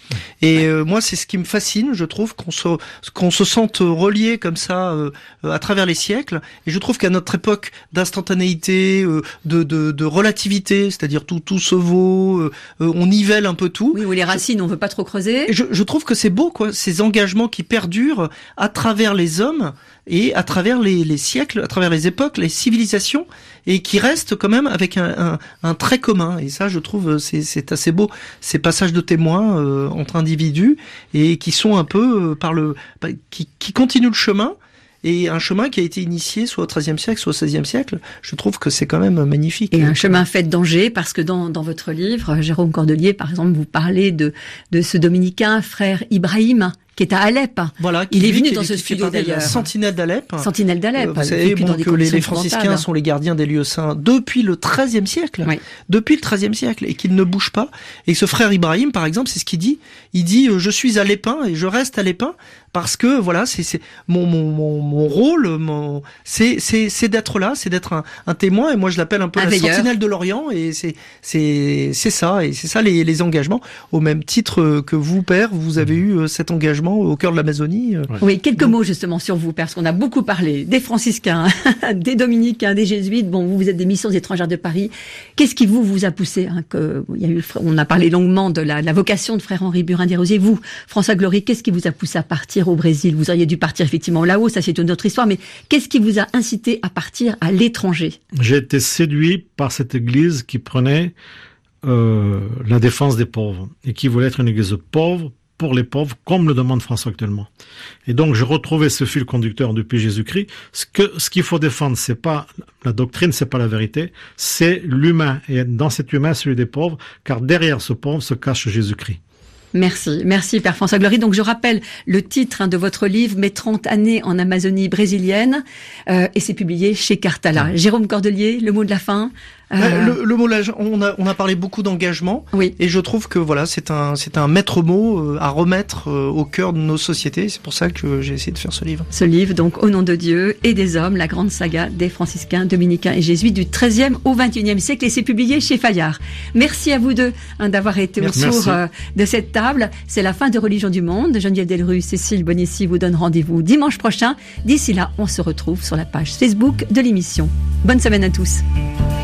[SPEAKER 6] Et euh, moi, c'est ce qui me fascine. Je trouve qu'on se qu'on se sente relié comme ça euh, à travers les siècles. Et je trouve qu'à notre époque d'instantanéité, euh, de, de de relativité, c'est-à-dire tout tout se vaut, euh, on nivelle un peu tout.
[SPEAKER 3] Oui, ou les racines, on veut pas trop creuser.
[SPEAKER 6] Et je, je trouve que c'est beau, quoi, ces engagements qui perdurent à travers les hommes et à travers les, les siècles, à travers les époques, les civilisations, et qui restent quand même avec un, un, un trait commun. Et ça, je trouve, c'est, c'est assez beau, ces passages de témoins euh, entre individus, et qui sont un peu euh, par le, qui, qui continuent le chemin. Et un chemin qui a été initié soit au treizième siècle, soit au seizième siècle, je trouve que c'est quand même magnifique.
[SPEAKER 3] Et un chemin fait de danger, parce que dans, dans votre livre, Jérôme Cordelier, par exemple, vous parlez de, de ce dominicain, frère Ibrahim, qui est à Alep.
[SPEAKER 6] Voilà,
[SPEAKER 3] il est venu
[SPEAKER 6] qui,
[SPEAKER 3] dans
[SPEAKER 6] qui,
[SPEAKER 3] ce
[SPEAKER 6] qui
[SPEAKER 3] studio d'ailleurs.
[SPEAKER 6] Sentinelle d'Alep.
[SPEAKER 3] Sentinelle d'Alep.
[SPEAKER 6] Euh, vous savez bon, que les, les franciscains sont les gardiens des lieux saints depuis le treizième siècle. Oui. Depuis le treizième siècle, et qu'ils ne bougent pas. Et ce frère Ibrahim, par exemple, c'est ce qu'il dit. Il dit, euh, je suis à l'Épin et je reste à l'Épin parce que voilà, c'est, c'est mon, mon, mon, mon rôle, mon, c'est, c'est, c'est d'être là, c'est d'être un, un témoin. Et moi, je l'appelle un peu un la veilleur. Sentinelle de l'Orient. Et c'est, c'est, c'est ça. Et c'est ça les, les engagements. Au même titre que vous, père, vous avez eu cet engagement au cœur de l'Amazonie.
[SPEAKER 3] Oui, quelques Donc, mots justement sur vous, parce qu'on a beaucoup parlé des franciscains, des dominicains, des jésuites. Bon, vous, vous êtes des missions étrangères de Paris. Qu'est-ce qui vous vous a poussé hein, que il y a eu, on a parlé longuement de la, de la vocation de frère Henri Burin-Desrosiers. Vous, François Glory, qu'est-ce qui vous a poussé à partir au Brésil? Vous auriez dû partir effectivement au Laos, ça c'est une autre histoire. Mais qu'est-ce qui vous a incité à partir à l'étranger?
[SPEAKER 5] J'ai été séduit par cette église qui prenait euh, la défense des pauvres et qui voulait être une église pauvre pour les pauvres, comme le demande François actuellement. Et donc, je retrouvais ce fil conducteur depuis Jésus-Christ. Ce que, ce qu'il faut défendre, c'est pas la doctrine, c'est pas la vérité, c'est l'humain. Et dans cet humain, celui des pauvres, car derrière ce pauvre se cache Jésus-Christ.
[SPEAKER 3] Merci, merci Père François Glory. Donc je rappelle le titre hein, de votre livre, Mes trente années en Amazonie brésilienne, euh, et c'est publié chez Cartala. Ah. Jérôme Cordelier, le mot de la fin.
[SPEAKER 6] Euh... Le, le mot, on a, on a parlé beaucoup d'engagement,
[SPEAKER 3] oui.
[SPEAKER 6] Et je trouve que voilà, c'est un, c'est un maître mot à remettre au cœur de nos sociétés. C'est pour ça que j'ai essayé de faire ce livre.
[SPEAKER 3] Ce livre, donc, Au nom de Dieu et des hommes, la grande saga des franciscains, dominicains et jésuites du treizième au vingt et unième siècle, et c'est publié chez Fayard. Merci à vous deux hein, d'avoir été
[SPEAKER 5] Merci.
[SPEAKER 3] autour euh, de cette table. C'est la fin de Religion du Monde. Geneviève Delrue, Cécile Bonissi vous donnent rendez-vous dimanche prochain. D'ici là, on se retrouve sur la page Facebook de l'émission. Bonne semaine à tous.